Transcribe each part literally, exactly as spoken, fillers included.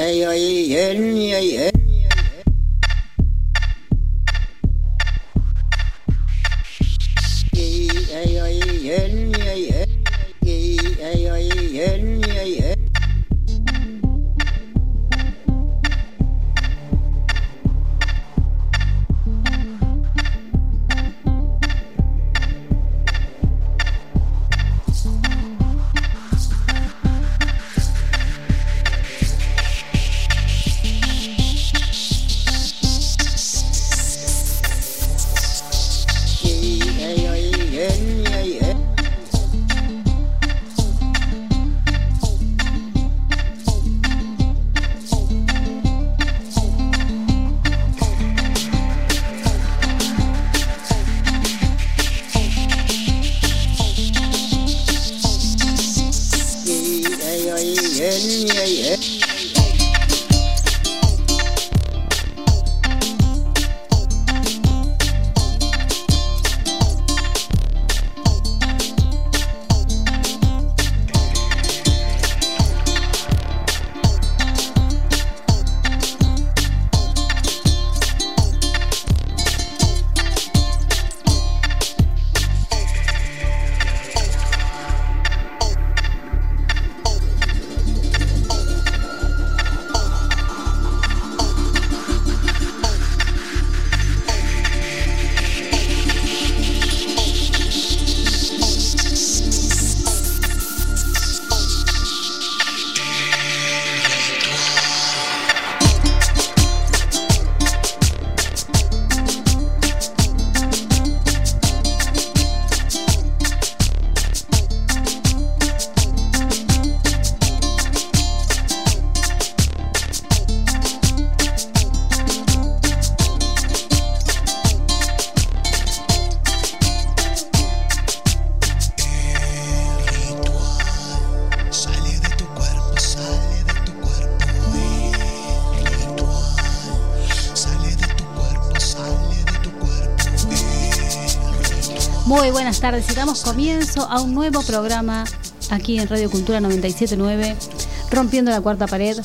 Muy buenas tardes y damos comienzo a un nuevo programa aquí en Radio Cultura noventa y siete punto nueve, Rompiendo la Cuarta Pared.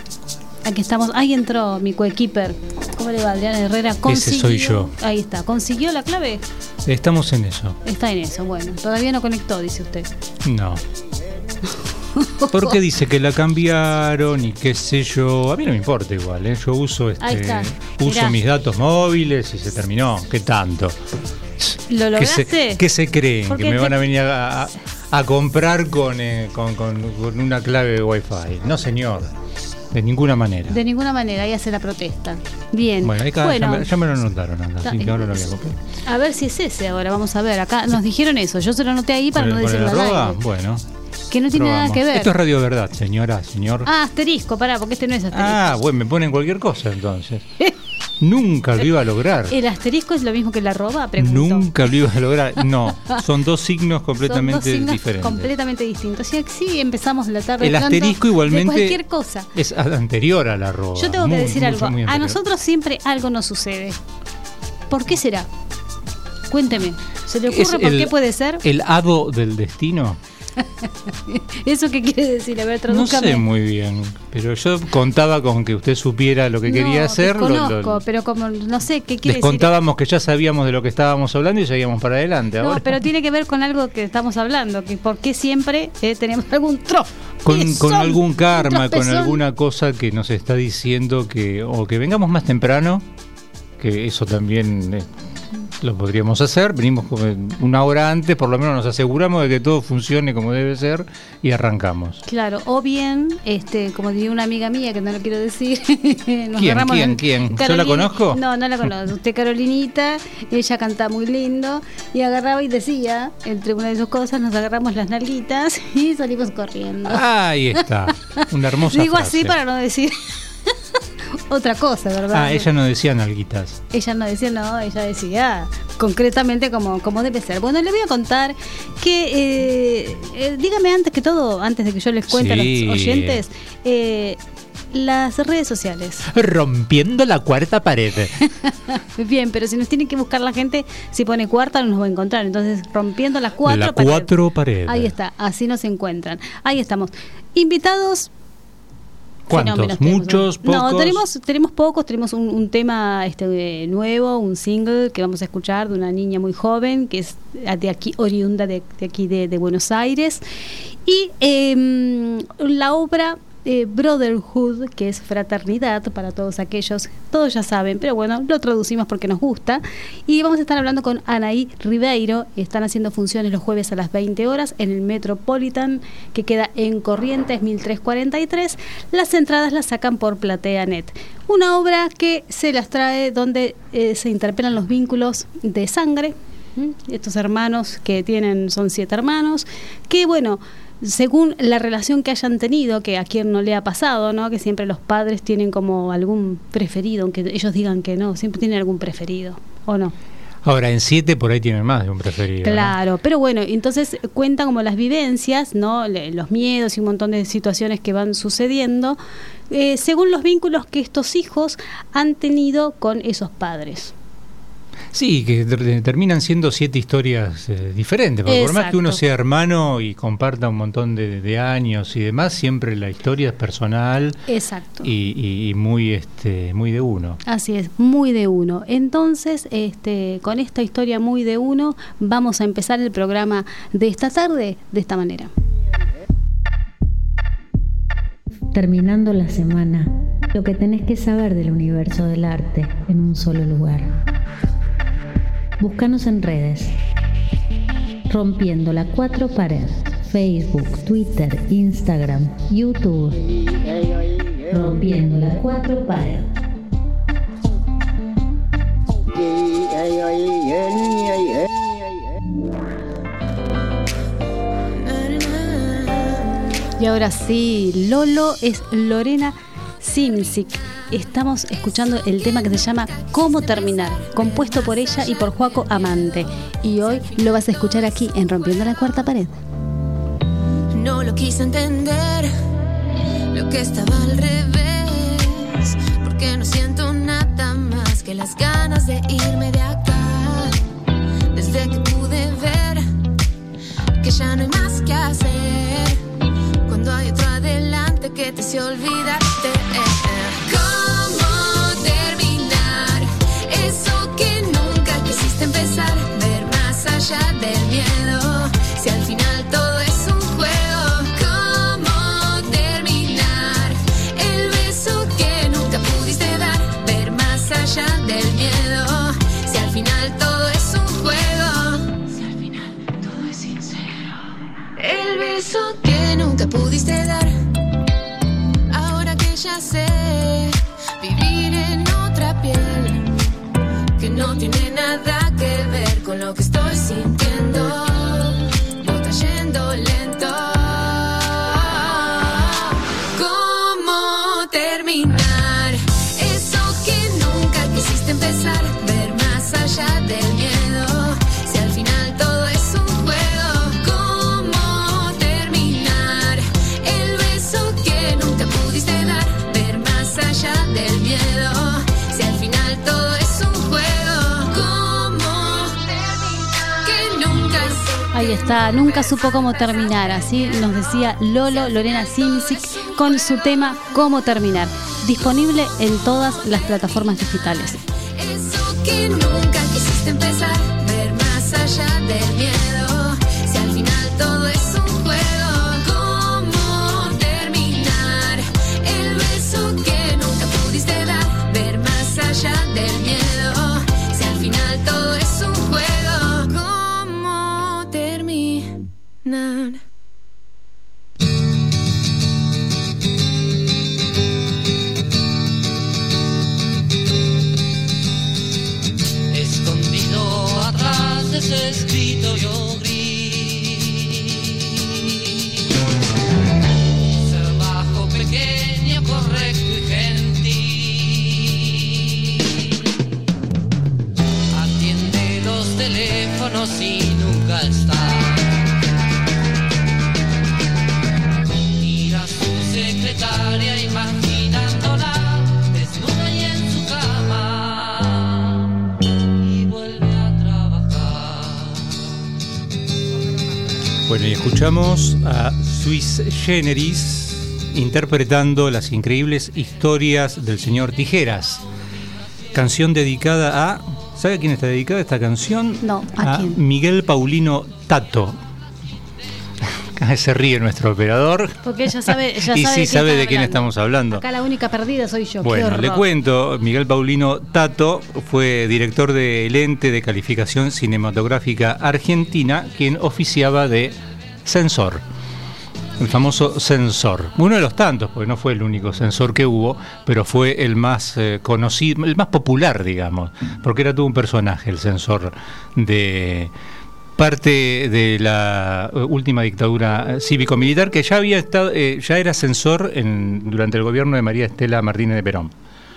Aquí estamos, ahí entró mi coequiper. ¿Cómo le va, Adrián Herrera? Ese soy yo. Ahí está, ¿consiguió la clave? Estamos en eso. Está en eso, bueno, todavía no conectó, dice usted. No. Porque dice que la cambiaron y qué sé yo. A mí no me importa igual, ¿eh? Yo uso este, ahí está. uso Mirá. mis datos móviles y se terminó. ¿Qué tanto? ¿Lo lograste? ¿Qué se, qué se creen? Porque ¿Que me te... van a venir a, a, a comprar con, eh, con, con, con una clave de Wi-Fi? No, señor. De ninguna manera. De ninguna manera, ahí hace la protesta. Bien. Bueno, ahí cada, bueno, ya, me, ya me lo anotaron, anda, está, así que ahora lo voy a copiar. A ver si es ese ahora, vamos a ver. Acá nos dijeron eso, yo se lo anoté ahí para no decirlo al aire. Bueno. Que no tiene probamos. Nada que ver. Esto es Radio Verdad, señora, señor. Ah, asterisco, pará, porque este no es asterisco. Ah, bueno, me ponen cualquier cosa entonces. Nunca lo iba a lograr. ¿El asterisco es lo mismo que la arroba? Pregunto. Nunca lo iba a lograr. No, son dos signos completamente son dos signos diferentes. Completamente distintos. O sea, sí, empezamos la tarde. El asterisco igualmente de cualquier cosa. Es anterior a la arroba. Yo tengo muy, que decir muy, algo. muy a nosotros siempre algo nos sucede. ¿Por qué será? Cuénteme. ¿Se le ocurre por el, qué puede ser? ¿El hado del destino? ¿Eso qué quiere decir? A ver, tradúcame. No sé muy bien, pero yo contaba con que usted supiera lo que no, quería hacer. Conozco, lo, lo, pero como no sé qué quiere les contábamos decir. que ya sabíamos de lo que estábamos hablando y seguíamos para adelante. No, ahora. pero tiene que ver con algo que estamos hablando, que por qué siempre eh, tenemos algún tro. Con, con algún karma, un con alguna cosa que nos está diciendo que o que vengamos más temprano, que eso también eh, lo podríamos hacer. Venimos como una hora antes, por lo menos nos aseguramos de que todo funcione como debe ser y arrancamos. Claro, o bien, este, como diría una amiga mía que no lo quiero decir. Nos ¿Quién? ¿Quién? en... ¿Quién? Carolina... ¿Yo la conozco? No, no la conozco. Usted Carolinita, ella canta muy lindo y agarraba y decía, entre una de sus cosas, nos agarramos las nalguitas y salimos corriendo. Ahí está, una hermosa Digo frase. así para no decir otra cosa, ¿verdad? Ah, ella no decía nalguitas. Ella no decía, no, ella decía concretamente como, como debe ser. Bueno, le voy a contar que, eh, eh, dígame antes que todo, antes de que yo les cuente Sí. a los oyentes, eh, las redes sociales. Rompiendo la cuarta pared. Bien, pero si nos tiene que buscar la gente, si pone cuarta no nos va a encontrar. Entonces, rompiendo las cuatro la paredes. cuatro pared. Ahí está, así nos encuentran. Ahí estamos. Invitados ¿Cuántos? fenómenos. ¿Muchos? Tenemos. ¿Pocos? No, tenemos, tenemos pocos. Tenemos un, un tema este, nuevo, un single que vamos a escuchar de una niña muy joven que es de aquí, oriunda de, de aquí de, de Buenos Aires. Y eh, la obra eh, Brotherhood, que es fraternidad para todos aquellos, todos ya saben, pero bueno, lo traducimos porque nos gusta. Y vamos a estar hablando con Anaí Ribeiro. Están haciendo funciones los jueves a las veinte horas en el Metropolitan, que queda en Corrientes mil trescientos cuarenta y tres. Las entradas las sacan por PlateaNet. Una obra que se las trae donde eh, se interpelan los vínculos de sangre. ¿Mm? Estos hermanos que tienen, son siete hermanos, que bueno, según la relación que hayan tenido, que a quien no le ha pasado, ¿no? Que siempre los padres tienen como algún preferido, aunque ellos digan que no, siempre tienen algún preferido, ¿o no? Ahora, en siete por ahí tienen más de un preferido. Claro, ¿no? Pero bueno, entonces cuentan como las vivencias, ¿no? Le, los miedos y un montón de situaciones que van sucediendo, eh, según los vínculos que estos hijos han tenido con esos padres. Sí, que ter- terminan siendo siete historias eh, diferentes, porque por más que uno sea hermano y comparta un montón de, de años y demás, siempre la historia es personal. Exacto. y, y, y muy este muy de uno. Así es, muy de uno. Entonces, este, con esta historia muy de uno, vamos a empezar el programa de esta tarde de esta manera. Terminando la semana, lo que tenés que saber del universo del arte en un solo lugar. Búscanos en redes. Rompiendo la cuatro pared. Facebook, Twitter, Instagram, YouTube. Rompiendo la cuatro pared. Y ahora sí, Lolo es Lorena Simzik. Estamos escuchando el tema que se llama Cómo Terminar, compuesto por ella y por Joaco Amante. Y hoy lo vas a escuchar aquí en Rompiendo la Cuarta Pared. No lo quise entender, lo que estaba al revés, porque no siento nada más que las ganas de irme de acá. Desde que pude ver que ya no hay más que hacer, cuando hay otro adelante que te hace olvidarte. ¿Cómo terminar eso que nunca quisiste empezar? Ver más allá del miedo, si al final todo es un juego. ¿Cómo terminar el beso que nunca pudiste dar? Ver más allá del miedo, si al final todo es un juego. Si al final todo es sincero. El beso que nunca pudiste dar. Ahora que ya sé vivir en otra piel, que no tiene nada que ver con lo que estoy sintiendo. Voy cayendo lento. ¿Cómo terminar eso que nunca quisiste empezar? Ver más allá del miedo, si al final todo es un juego. ¿Cómo terminar el beso que nunca pudiste dar? Ver más allá del miedo, si al final todo es un juego. ¿Cómo terminar? Que nunca Ahí está, nunca supo cómo terminar. Así nos decía Lolo, Lorena Simzik, con su tema Cómo Terminar. Disponible en todas las plataformas digitales. Eso que nunca quisiste empezar, ver más allá del miedo, si al final todo es un juego. ¿Cómo terminar el beso que nunca pudiste dar? Ver más allá del miedo, si al final todo es un juego. ¿Cómo terminar? Escondido atrás de ese escritorio gris, ser bajo, pequeño, correcto y gentil, atiende los teléfonos y nunca está. Mira a su secretaria imaginándola desnuda y en su cama, y vuelve a trabajar. Bueno, y escuchamos a Sui Generis interpretando las increíbles historias del señor Tijeras. Canción dedicada a... ¿Sabe a quién está dedicada esta canción? No, ¿a, a quién? Miguel Paulino Tato. Se ríe nuestro operador. Porque ella sabe, ella y sabe sí de sabe quién de quién hablando. estamos hablando. Acá la única perdida soy yo. Bueno, le cuento, Miguel Paulino Tato fue director del ente de calificación cinematográfica argentina, quien oficiaba de censor, el famoso censor. Uno de los tantos, porque no fue el único censor que hubo, pero fue el más eh, conocido, el más popular, digamos, porque era todo un personaje, el censor de... parte de la última dictadura cívico-militar, que ya había estado, eh, ya era censor en, durante el gobierno de María Estela Martínez de Perón.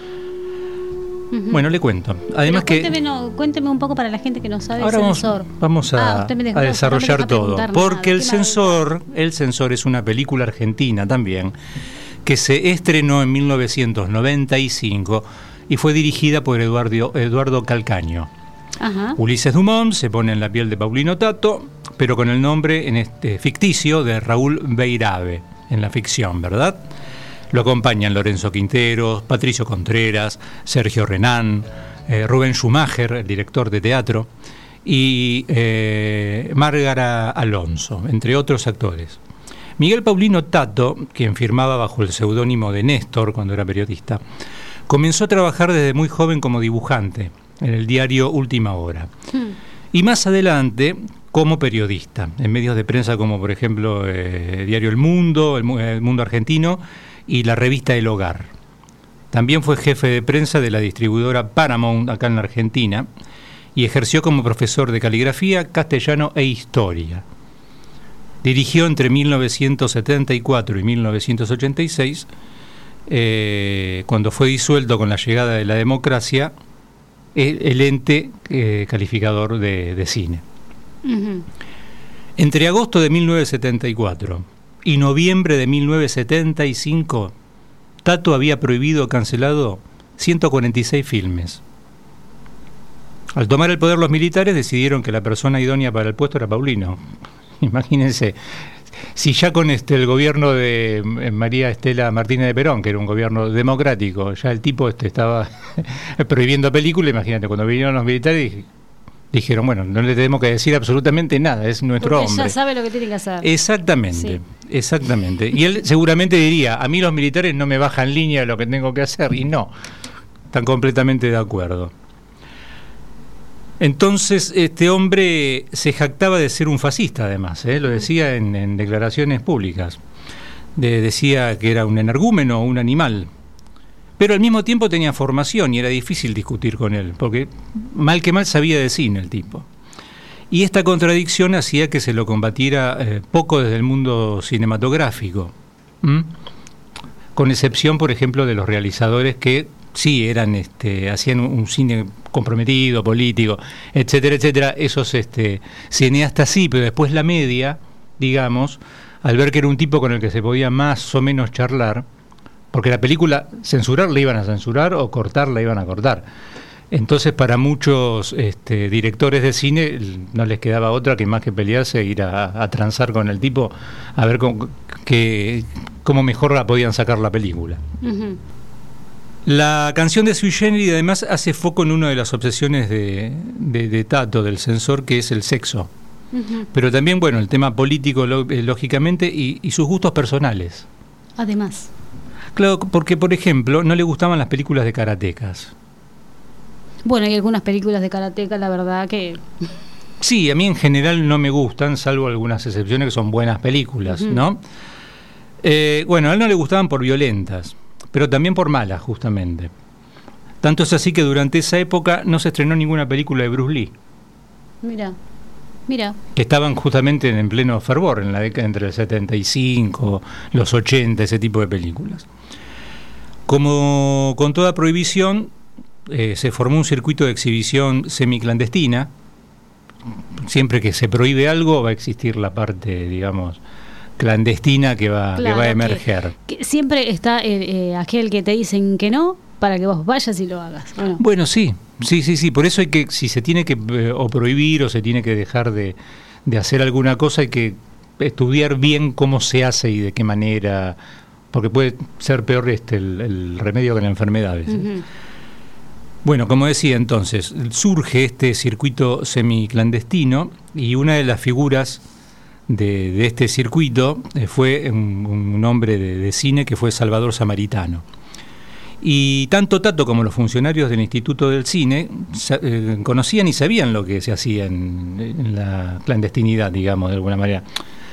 Uh-huh. Bueno, le cuento. Además Pero cuénteme, que no, cuénteme un poco para la gente que no sabe ahora el vamos, censor. vamos a, ah, usted me dejó, a desarrollar no me todo, porque nada. el censor, el censor es una película argentina también que se estrenó en mil novecientos noventa y cinco y fue dirigida por Eduardo, Eduardo Calcaño. Ajá. Ulises Dumont se pone en la piel de Paulino Tato, pero con el nombre en este ficticio de Raúl Beirave, en la ficción, ¿verdad? Lo acompañan Lorenzo Quinteros, Patricio Contreras, Sergio Renán, eh, Rubén Schumacher, el director de teatro, y eh, Márgara Alonso, entre otros actores. Miguel Paulino Tato, quien firmaba bajo el seudónimo de Néstor cuando era periodista, comenzó a trabajar desde muy joven como dibujante en el diario Última Hora. Hmm. Y más adelante, como periodista, en medios de prensa como, por ejemplo, eh, Diario El Mundo, el, el Mundo Argentino y la revista El Hogar. También fue jefe de prensa de la distribuidora Paramount acá en la Argentina y ejerció como profesor de caligrafía, castellano e historia. Dirigió entre mil novecientos setenta y cuatro y mil novecientos ochenta y seis, eh, cuando fue disuelto con la llegada de la democracia, el ente eh, calificador de, de cine. Uh-huh. Entre agosto de mil novecientos setenta y cuatro y noviembre de mil novecientos setenta y cinco, Tato había prohibido o cancelado ciento cuarenta y seis filmes. Al tomar el poder los militares decidieron que la persona idónea para el puesto era Paulino. Imagínense, si ya con este el gobierno de María Estela Martínez de Perón, que era un gobierno democrático, ya el tipo este estaba prohibiendo películas, imagínate, cuando vinieron los militares dijeron, bueno, no le tenemos que decir absolutamente nada, es nuestro Porque hombre. ya sabe lo que tiene que hacer. Exactamente, sí. exactamente. Y él seguramente diría, a mí los militares no me bajan línea de lo que tengo que hacer, y no, están completamente de acuerdo. Entonces, este hombre se jactaba de ser un fascista, además, ¿eh? Lo decía en, en declaraciones públicas. De, decía que era un energúmeno, un animal. Pero al mismo tiempo tenía formación y era difícil discutir con él, porque mal que mal sabía de cine el tipo. Y esta contradicción hacía que se lo combatiera eh, poco desde el mundo cinematográfico. ¿Mm? Con excepción, por ejemplo, de los realizadores que sí eran, este, hacían un, un cine comprometido, político, etcétera, etcétera. Esos este, cineastas sí, pero después la media, digamos, al ver que era un tipo con el que se podía más o menos charlar, porque la película censurar la iban a censurar o cortar la iban a cortar. Entonces para muchos este, directores de cine no les quedaba otra que más que pelearse e ir a, a transar con el tipo a ver cómo, que, cómo mejor la podían sacar la película. Uh-huh. La canción de Sui Generis además hace foco en una de las obsesiones de, de, de Tato, del censor, que es el sexo. Uh-huh. Pero también, bueno, el tema político, lógicamente, y, y sus gustos personales. Además. Claro, porque, por ejemplo, no le gustaban las películas de karatecas. Bueno, hay algunas películas de karateka, la verdad que... Sí, a mí en general no me gustan, salvo algunas excepciones que son buenas películas, uh-huh. ¿no? Eh, bueno, a él no le gustaban por violentas, pero también por malas, justamente. Tanto es así que durante esa época no se estrenó ninguna película de Bruce Lee. Mira, mira. Que estaban justamente en pleno fervor, en la década entre el setenta y cinco, los ochenta, ese tipo de películas. Como con toda prohibición, eh, se formó un circuito de exhibición semiclandestina. Siempre que se prohíbe algo va a existir la parte, digamos, clandestina que va, claro, que va a emerger. Que, que siempre está eh, eh, aquel que te dicen que no, para que vos vayas y lo hagas. Bueno, bueno sí, sí, sí, sí. Por eso hay que, si se tiene que eh, o prohibir o se tiene que dejar de, de hacer alguna cosa, hay que estudiar bien cómo se hace y de qué manera, porque puede ser peor este el, el remedio que la enfermedad a veces. Ujú. Bueno, como decía entonces, surge este circuito semiclandestino y una de las figuras de, de este circuito eh, fue un, un hombre de, de cine que fue Salvador Samaritano. Y tanto Tato como los funcionarios del Instituto del Cine sa- eh, conocían y sabían lo que se hacía en, en la clandestinidad, digamos, de alguna manera.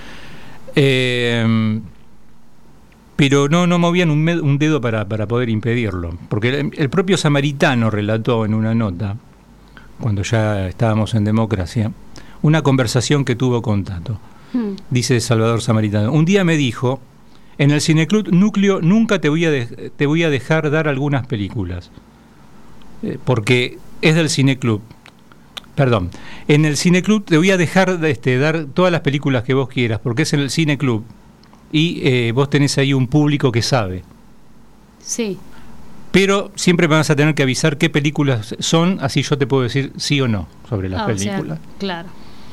Eh, pero no, no movían un, med- un dedo para, para poder impedirlo. Porque el, el propio Samaritano relató en una nota, cuando ya estábamos en democracia, una conversación que tuvo con Tato. Hmm. Dice Salvador Samaritano: un día me dijo, en el Cineclub Núcleo nunca te voy a, de- te voy a dejar dar algunas películas, eh, porque es del Cineclub. Perdón, en el Cineclub te voy a dejar de, este, dar todas las películas que vos quieras, porque es en el Cineclub y eh, vos tenés ahí un público que sabe. Sí. Pero siempre me vas a tener que avisar qué películas son, así yo te puedo decir sí o no sobre las Ah, o sea, películas. claro.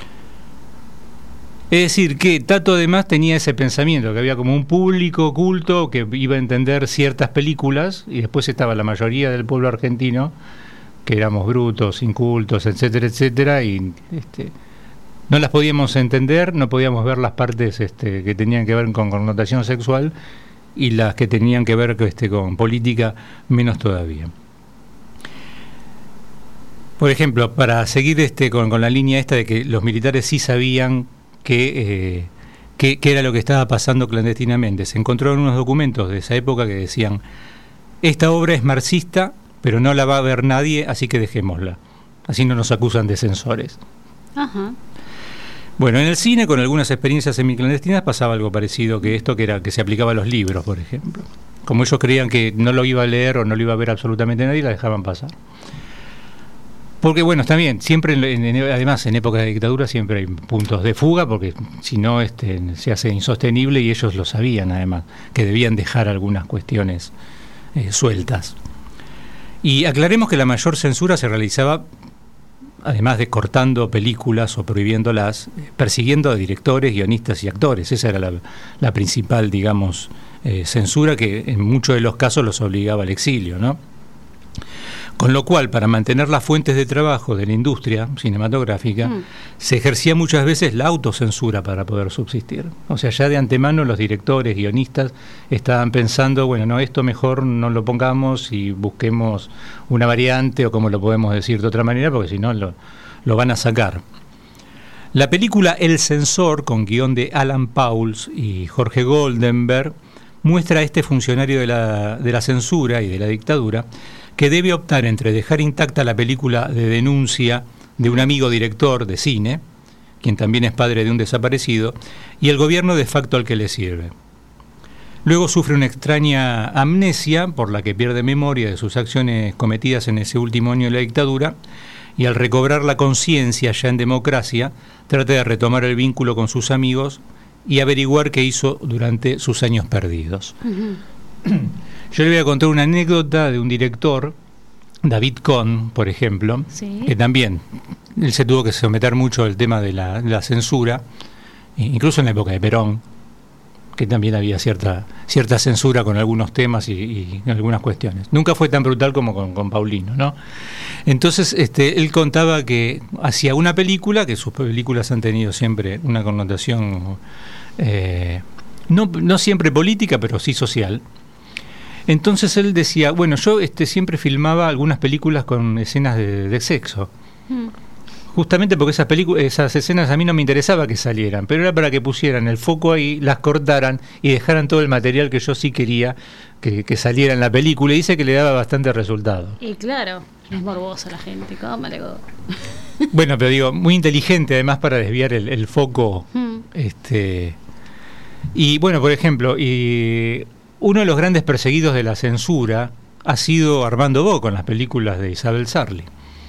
Es decir, que Tato además tenía ese pensamiento, que había como un público oculto que iba a entender ciertas películas, y después estaba la mayoría del pueblo argentino, que éramos brutos, incultos, etcétera, etcétera, y este, no las podíamos entender, no podíamos ver las partes este, que tenían que ver con connotación sexual, y las que tenían que ver este, con política, menos todavía. Por ejemplo, para seguir este, con, con la línea esta de que los militares sí sabían que, eh, que, que era lo que estaba pasando clandestinamente, se encontraron unos documentos de esa época que decían: esta obra es marxista, pero no la va a ver nadie, así que dejémosla. Así no nos acusan de censores. Ajá. Bueno, en el cine, con algunas experiencias semiclandestinas, pasaba algo parecido que esto, que era que se aplicaba a los libros, por ejemplo. Como ellos creían que no lo iba a leer o no lo iba a ver absolutamente nadie, la dejaban pasar. Porque bueno, está bien, siempre, en, en, además en época de dictadura siempre hay puntos de fuga, porque si no este, se hace insostenible, y ellos lo sabían además, que debían dejar algunas cuestiones eh, sueltas. Y aclaremos que la mayor censura se realizaba, además de cortando películas o prohibiéndolas, eh, persiguiendo a directores, guionistas y actores. Esa era la, la principal, digamos, eh, censura, que en muchos de los casos los obligaba al exilio, ¿no? Con lo cual, para mantener las fuentes de trabajo de la industria cinematográfica, mm. se ejercía muchas veces la autocensura para poder subsistir. O sea, ya de antemano los directores, guionistas, estaban pensando, bueno, no, esto mejor no lo pongamos y busquemos una variante, o como lo podemos decir de otra manera, porque si no lo, lo van a sacar. La película El Censor, con guión de Alan Pauls y Jorge Goldenberg, muestra a este funcionario de la, de la censura y de la dictadura, que debe optar entre dejar intacta la película de denuncia de un amigo director de cine, quien también es padre de un desaparecido, y el gobierno de facto al que le sirve. Luego sufre una extraña amnesia por la que pierde memoria de sus acciones cometidas en ese último año de la dictadura, y al recobrar la conciencia ya en democracia, trata de retomar el vínculo con sus amigos y averiguar qué hizo durante sus años perdidos. Uh-huh. Yo le voy a contar una anécdota de un director, David Cohn, por ejemplo, ¿sí? que también él se tuvo que someter mucho al tema de la, la censura, incluso en la época de Perón, que también había cierta cierta censura con algunos temas y, y algunas cuestiones. Nunca fue tan brutal como con, con Paulino, ¿no? Entonces, este, él contaba que hacía una película, que sus películas han tenido siempre una connotación, eh, no, no siempre política, pero sí social. Entonces él decía, bueno, yo este, siempre filmaba algunas películas con escenas de, de sexo. Mm. Justamente porque esas películas, esas escenas a mí no me interesaba que salieran, pero era para que pusieran el foco ahí, las cortaran y dejaran todo el material que yo sí quería que, que saliera en la película. Y dice que le daba bastante resultado. Y claro, es morbosa la gente, ¿cómo le go? Bueno, pero digo, muy inteligente además para desviar el, el foco. Mm. este Y bueno, por ejemplo, y uno de los grandes perseguidos de la censura ha sido Armando Bo con las películas de Isabel Sarli,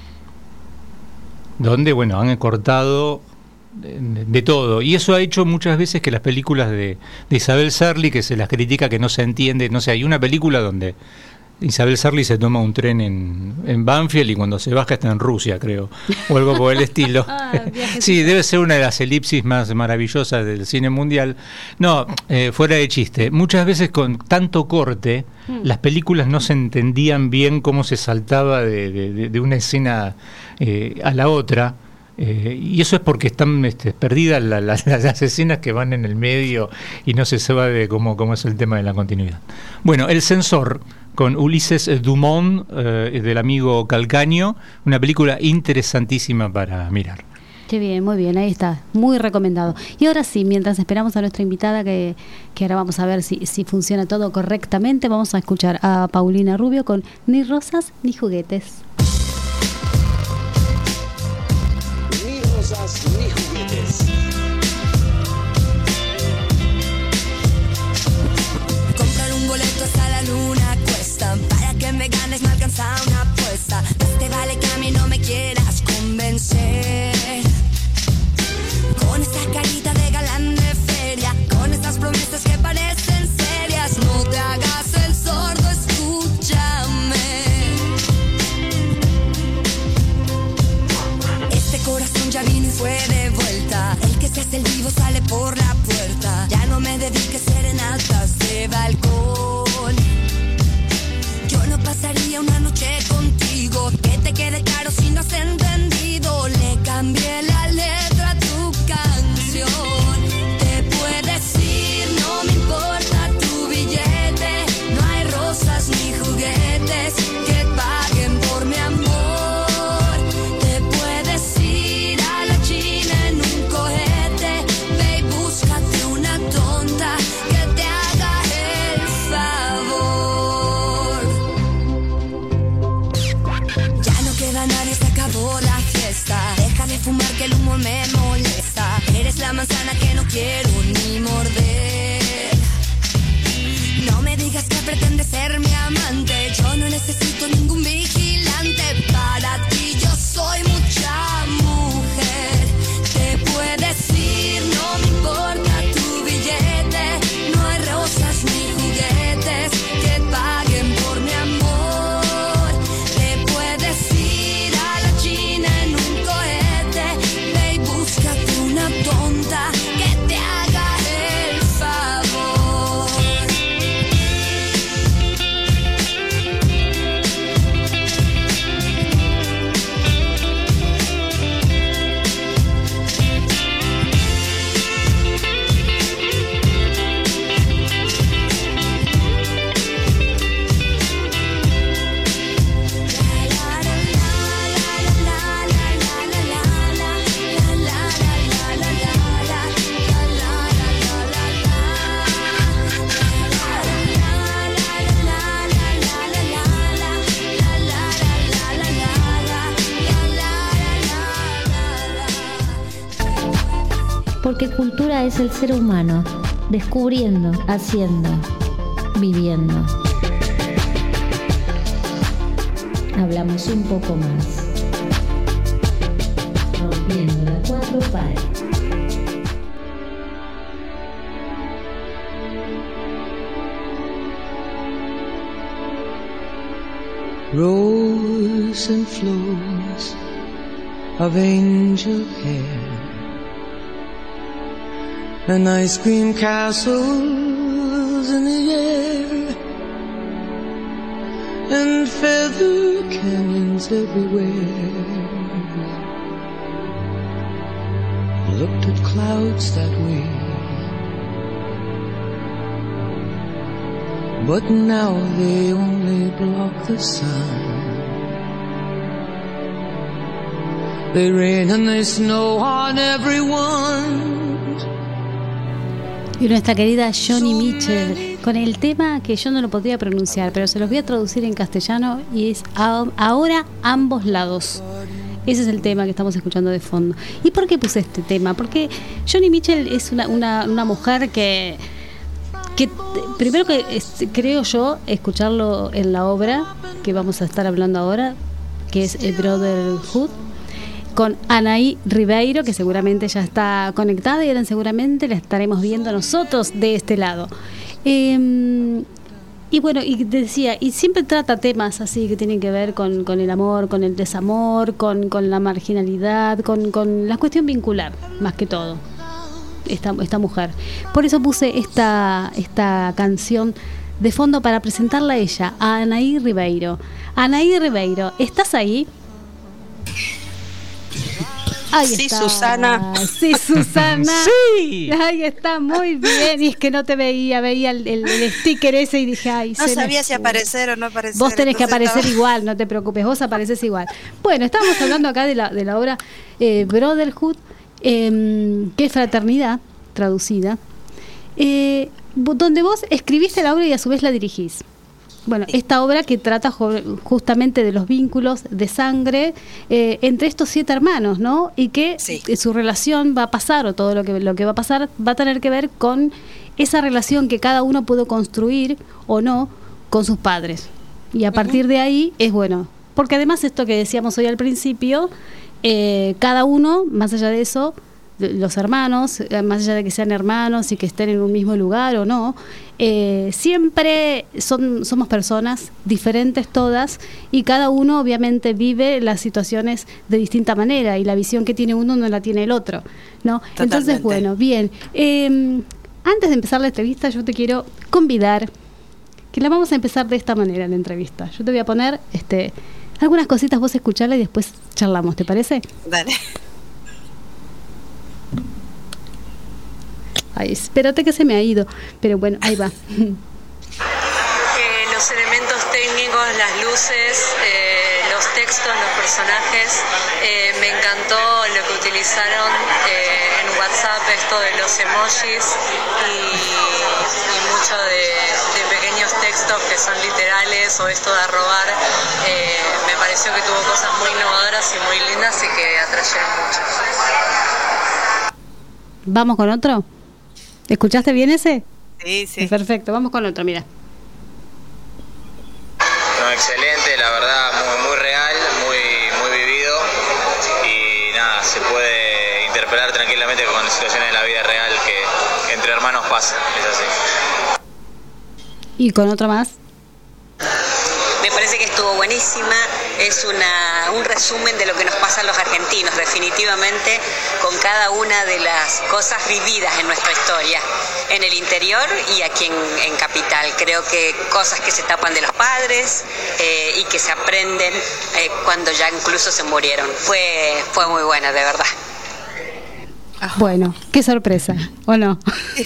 donde, bueno, han cortado de, de todo. Y eso ha hecho muchas veces que las películas de, de Isabel Sarli, que se las critica que no se entiende, no sé, hay una película donde Isabel Sarli se toma un tren en, en Banfield y cuando se baja está en Rusia, creo, o algo por el estilo. Ah, sí, debe ser una de las elipsis más maravillosas del cine mundial. No, eh, fuera de chiste, muchas veces con tanto corte, hmm. las películas no se entendían bien cómo se saltaba de, de, de una escena eh, a la otra. Eh, y eso es porque están este, perdidas la, la, las escenas que van en el medio y no se sabe cómo, cómo es el tema de la continuidad. Bueno, El Censor, con Ulises Dumont, eh, del amigo Calcaño, una película interesantísima para mirar. Qué bien, muy bien, ahí está, muy recomendado. Y ahora sí, mientras esperamos a nuestra invitada, que, que ahora vamos a ver si, si funciona todo correctamente, vamos a escuchar a Paulina Rubio con Ni rosas ni juguetes. Ni rosas ni juguetes. Comprar un boleto hasta la luna cuesta, para que me ganes me alcanza una apuesta. Más te vale que a mí no me quieras convencer. Con esa carita de galán de feria, con esas promesas que parecen serias, no te hagas el sordo, escúchame. Este corazón ya vino y fue de vuelta. El que se hace el vivo sale por la puerta. Ya no me dediques serenatas de balcón. Yo no pasaría una noche contigo, que te quede claro si no has entendido. Le cambié la letra a tu canción. Te puedes ir, no me importa tu billete. No hay rosas ni juguetes que paguen por mi amor. Te puedes ir a la China en un cohete. Ve y búscate una tonta que te haga el favor. Ya no queda nadie, se acabó la fiesta. Deja de fumar que el humo me molesta. Eres la manzana que no quiero ni morder. No me digas que pretendes ser mi amante. Yo no necesito ningún vigilante. Para ti yo soy mucha mujer. Te puedes ir, no me importa tu billete. No hay rosas ni juguetes que paguen por mi amor. Te puedes ir a la China en un cohete. Ve y búscate una tonta que te haga el favor. Porque cultura es el ser humano, descubriendo, haciendo, viviendo. Hablamos un poco más. Rompiendo la cuatro pares. Rows and flows of angel hair, and ice cream castles in the air, and feather canyons everywhere. Looked at clouds that way, but now they only block the sun. They rain and they snow on everyone. Y nuestra querida Joni Mitchell con el tema que yo no lo podría pronunciar, pero se los voy a traducir en castellano y es a, Ahora ambos lados. Ese es el tema que estamos escuchando de fondo. ¿Y por qué puse este tema? Porque Joni Mitchell es una, una, una mujer que, que primero que es, creo yo escucharlo en la obra que vamos a estar hablando ahora, que es el Brotherhood, con Anaí Ribeiro, que seguramente ya está conectada y ahora seguramente la estaremos viendo nosotros de este lado. Eh, Y bueno, y decía, y siempre trata temas así que tienen que ver con, con el amor, con el desamor, con, con la marginalidad, con, con la cuestión vincular, más que todo, esta, esta mujer. Por eso puse esta, esta canción de fondo para presentarla a ella, a Anaí Ribeiro. Anaí Ribeiro, ¿estás ahí? Ahí sí, está. Susana. Sí, Susana. Sí. Ahí está, muy bien. Y es que no te veía, veía el, el, el sticker ese y dije, ay, no se sabía me... si aparecer o no aparecer. Vos tenés que aparecer estaba... igual, no te preocupes, vos apareces igual. Bueno, estábamos hablando acá de la, de la obra eh, Brotherhood, eh, que es fraternidad, traducida, eh, donde vos escribiste la obra y a su vez la dirigís. Bueno, esta obra que trata justamente de los vínculos de sangre eh, entre estos siete hermanos, ¿no? Y que sí. su relación va a pasar, o todo lo que, lo que va a pasar, va a tener que ver con esa relación que cada uno pudo construir o no con sus padres. Y a partir uh-huh. de ahí es bueno. Porque además esto que decíamos hoy al principio, eh, cada uno, más allá de eso, los hermanos, más allá de que sean hermanos y que estén en un mismo lugar o no, eh, siempre son somos personas diferentes todas y cada uno obviamente vive las situaciones de distinta manera y la visión que tiene uno no la tiene el otro, ¿no? Totalmente. Entonces, bueno, bien. Eh, antes de empezar la entrevista yo te quiero convidar, que la vamos a empezar de esta manera la entrevista. Yo te voy a poner este algunas cositas, vos escucharla y después charlamos, ¿te parece? Dale. Ay, espérate que se me ha ido, pero bueno, ahí va. Eh, los elementos técnicos, las luces, eh, los textos, los personajes, eh, me encantó lo que utilizaron eh, en WhatsApp, esto de los emojis y, y mucho de, de pequeños textos que son literales o esto de arrobar. Eh, me pareció que tuvo cosas muy innovadoras y muy lindas y que atrayeron mucho. ¿Vamos con otro? ¿Escuchaste bien ese? Sí, sí. Perfecto, vamos con otro, mira. No, excelente, la verdad, muy, muy real, muy, muy vivido y nada, se puede interpelar tranquilamente con situaciones de la vida real que entre hermanos pasan, es así. ¿Y con otro más? Me parece que estuvo buenísima, es una, un resumen de lo que nos pasa a los argentinos, definitivamente, con cada una de las cosas vividas en nuestra historia, en el interior y aquí en, en Capital. Creo que cosas que se tapan de los padres eh, y que se aprenden eh, cuando ya incluso se murieron. Fue, fue muy buena, de verdad. Bueno, qué sorpresa, ¿o no?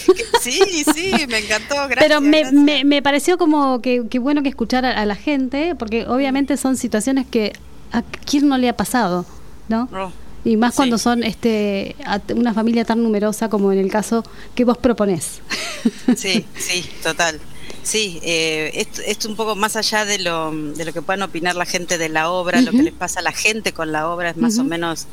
Sí, sí, me encantó, gracias. Pero me, gracias. me, me pareció como que, que bueno que escuchar a, a la gente, porque obviamente son situaciones que a quién no le ha pasado, ¿no? Oh, y más sí. cuando son este una familia tan numerosa como en el caso que vos proponés. Sí, sí, total. Sí, eh, esto, esto un poco más allá de lo, de lo que puedan opinar la gente de la obra, uh-huh. lo que les pasa a la gente con la obra es más uh-huh. o menos...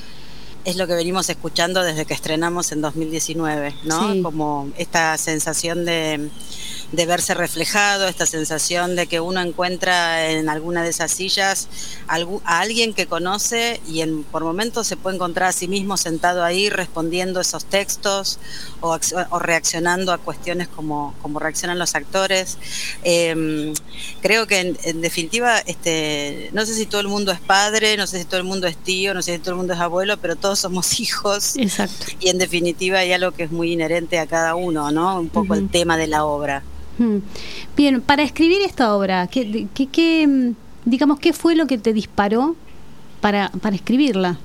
es lo que venimos escuchando desde que estrenamos en dos mil diecinueve, ¿no? Sí. Como esta sensación de, de verse reflejado, esta sensación de que uno encuentra en alguna de esas sillas a, a alguien que conoce y en, por momentos se puede encontrar a sí mismo sentado ahí respondiendo esos textos o, o reaccionando a cuestiones como, como reaccionan los actores. Eh, creo que en, en definitiva, este, no sé si todo el mundo es padre, no sé si todo el mundo es tío, no sé si todo el mundo es abuelo, pero todos somos hijos. Exacto. Y en definitiva hay algo que es muy inherente a cada uno, ¿no? Un poco uh-huh. el tema de la obra. Uh-huh. Bien, para escribir esta obra, ¿qué, qué, qué, digamos, qué fue lo que te disparó para, para escribirla?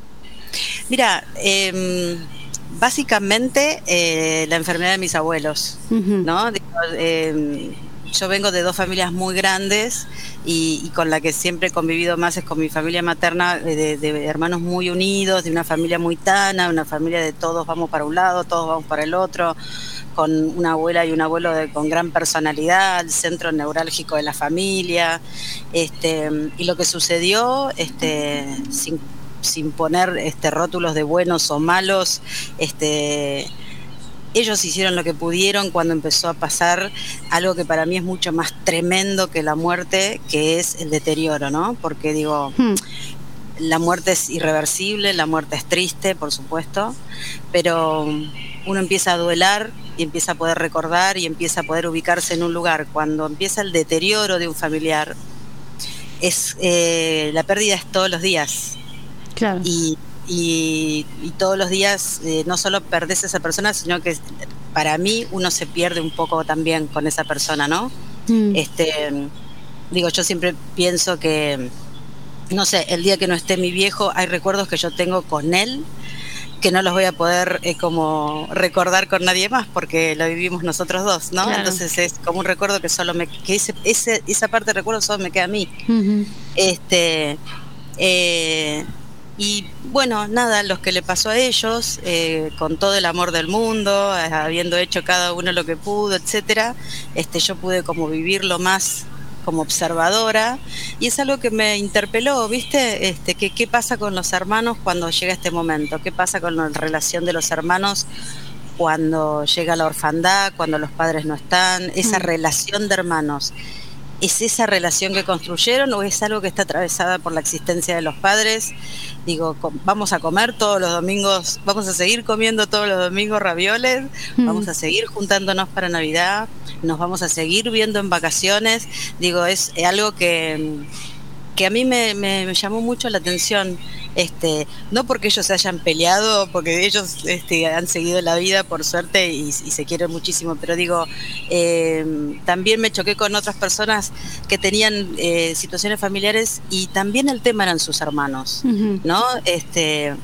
Mira, eh, básicamente eh, la enfermedad de mis abuelos, uh-huh. ¿no? Digo, eh, yo vengo de dos familias muy grandes y, y con la que siempre he convivido más es con mi familia materna, de, de hermanos muy unidos, de una familia muy tana, una familia de todos vamos para un lado, todos vamos para el otro, con una abuela y un abuelo de, con gran personalidad, el centro neurálgico de la familia, este, y lo que sucedió, este, sin, sin poner este, rótulos de buenos o malos, este... ellos hicieron lo que pudieron cuando empezó a pasar algo que para mí es mucho más tremendo que la muerte, que es el deterioro, ¿no? Porque digo, hmm. la muerte es irreversible, la muerte es triste, por supuesto, pero uno empieza a duelar y empieza a poder recordar y empieza a poder ubicarse en un lugar. Cuando empieza el deterioro de un familiar, es eh, la pérdida es todos los días. Claro. Y, y, y todos los días eh, no solo perdés a esa persona, sino que para mí uno se pierde un poco también con esa persona, ¿no? Mm. Este, digo, yo siempre pienso que, no sé, el día que no esté mi viejo, hay recuerdos que yo tengo con él que no los voy a poder eh, como recordar con nadie más porque lo vivimos nosotros dos, ¿no? Claro. Entonces es como un recuerdo que solo me, que ese, ese, esa parte de recuerdo solo me queda a mí. Uh-huh. Este, eh, y bueno, nada, los que le pasó a ellos, eh, con todo el amor del mundo, eh, habiendo hecho cada uno lo que pudo, etcétera, este, yo pude como vivirlo más como observadora, y es algo que me interpeló, ¿viste? Este, que, ¿qué pasa con los hermanos cuando llega este momento? ¿Qué pasa con la relación de los hermanos cuando llega la orfandad, cuando los padres no están? Esa mm. relación de hermanos, ¿es esa relación que construyeron o es algo que está atravesada por la existencia de los padres? Digo, vamos a comer todos los domingos, vamos a seguir comiendo todos los domingos ravioles, mm. vamos a seguir juntándonos para Navidad, nos vamos a seguir viendo en vacaciones. Digo, es algo que, que a mí me, me, me llamó mucho la atención, este, no porque ellos se hayan peleado, porque ellos este, han seguido la vida por suerte y, y se quieren muchísimo, pero digo, eh, también me choqué con otras personas que tenían eh, situaciones familiares y también el tema eran sus hermanos, uh-huh. ¿no? Este,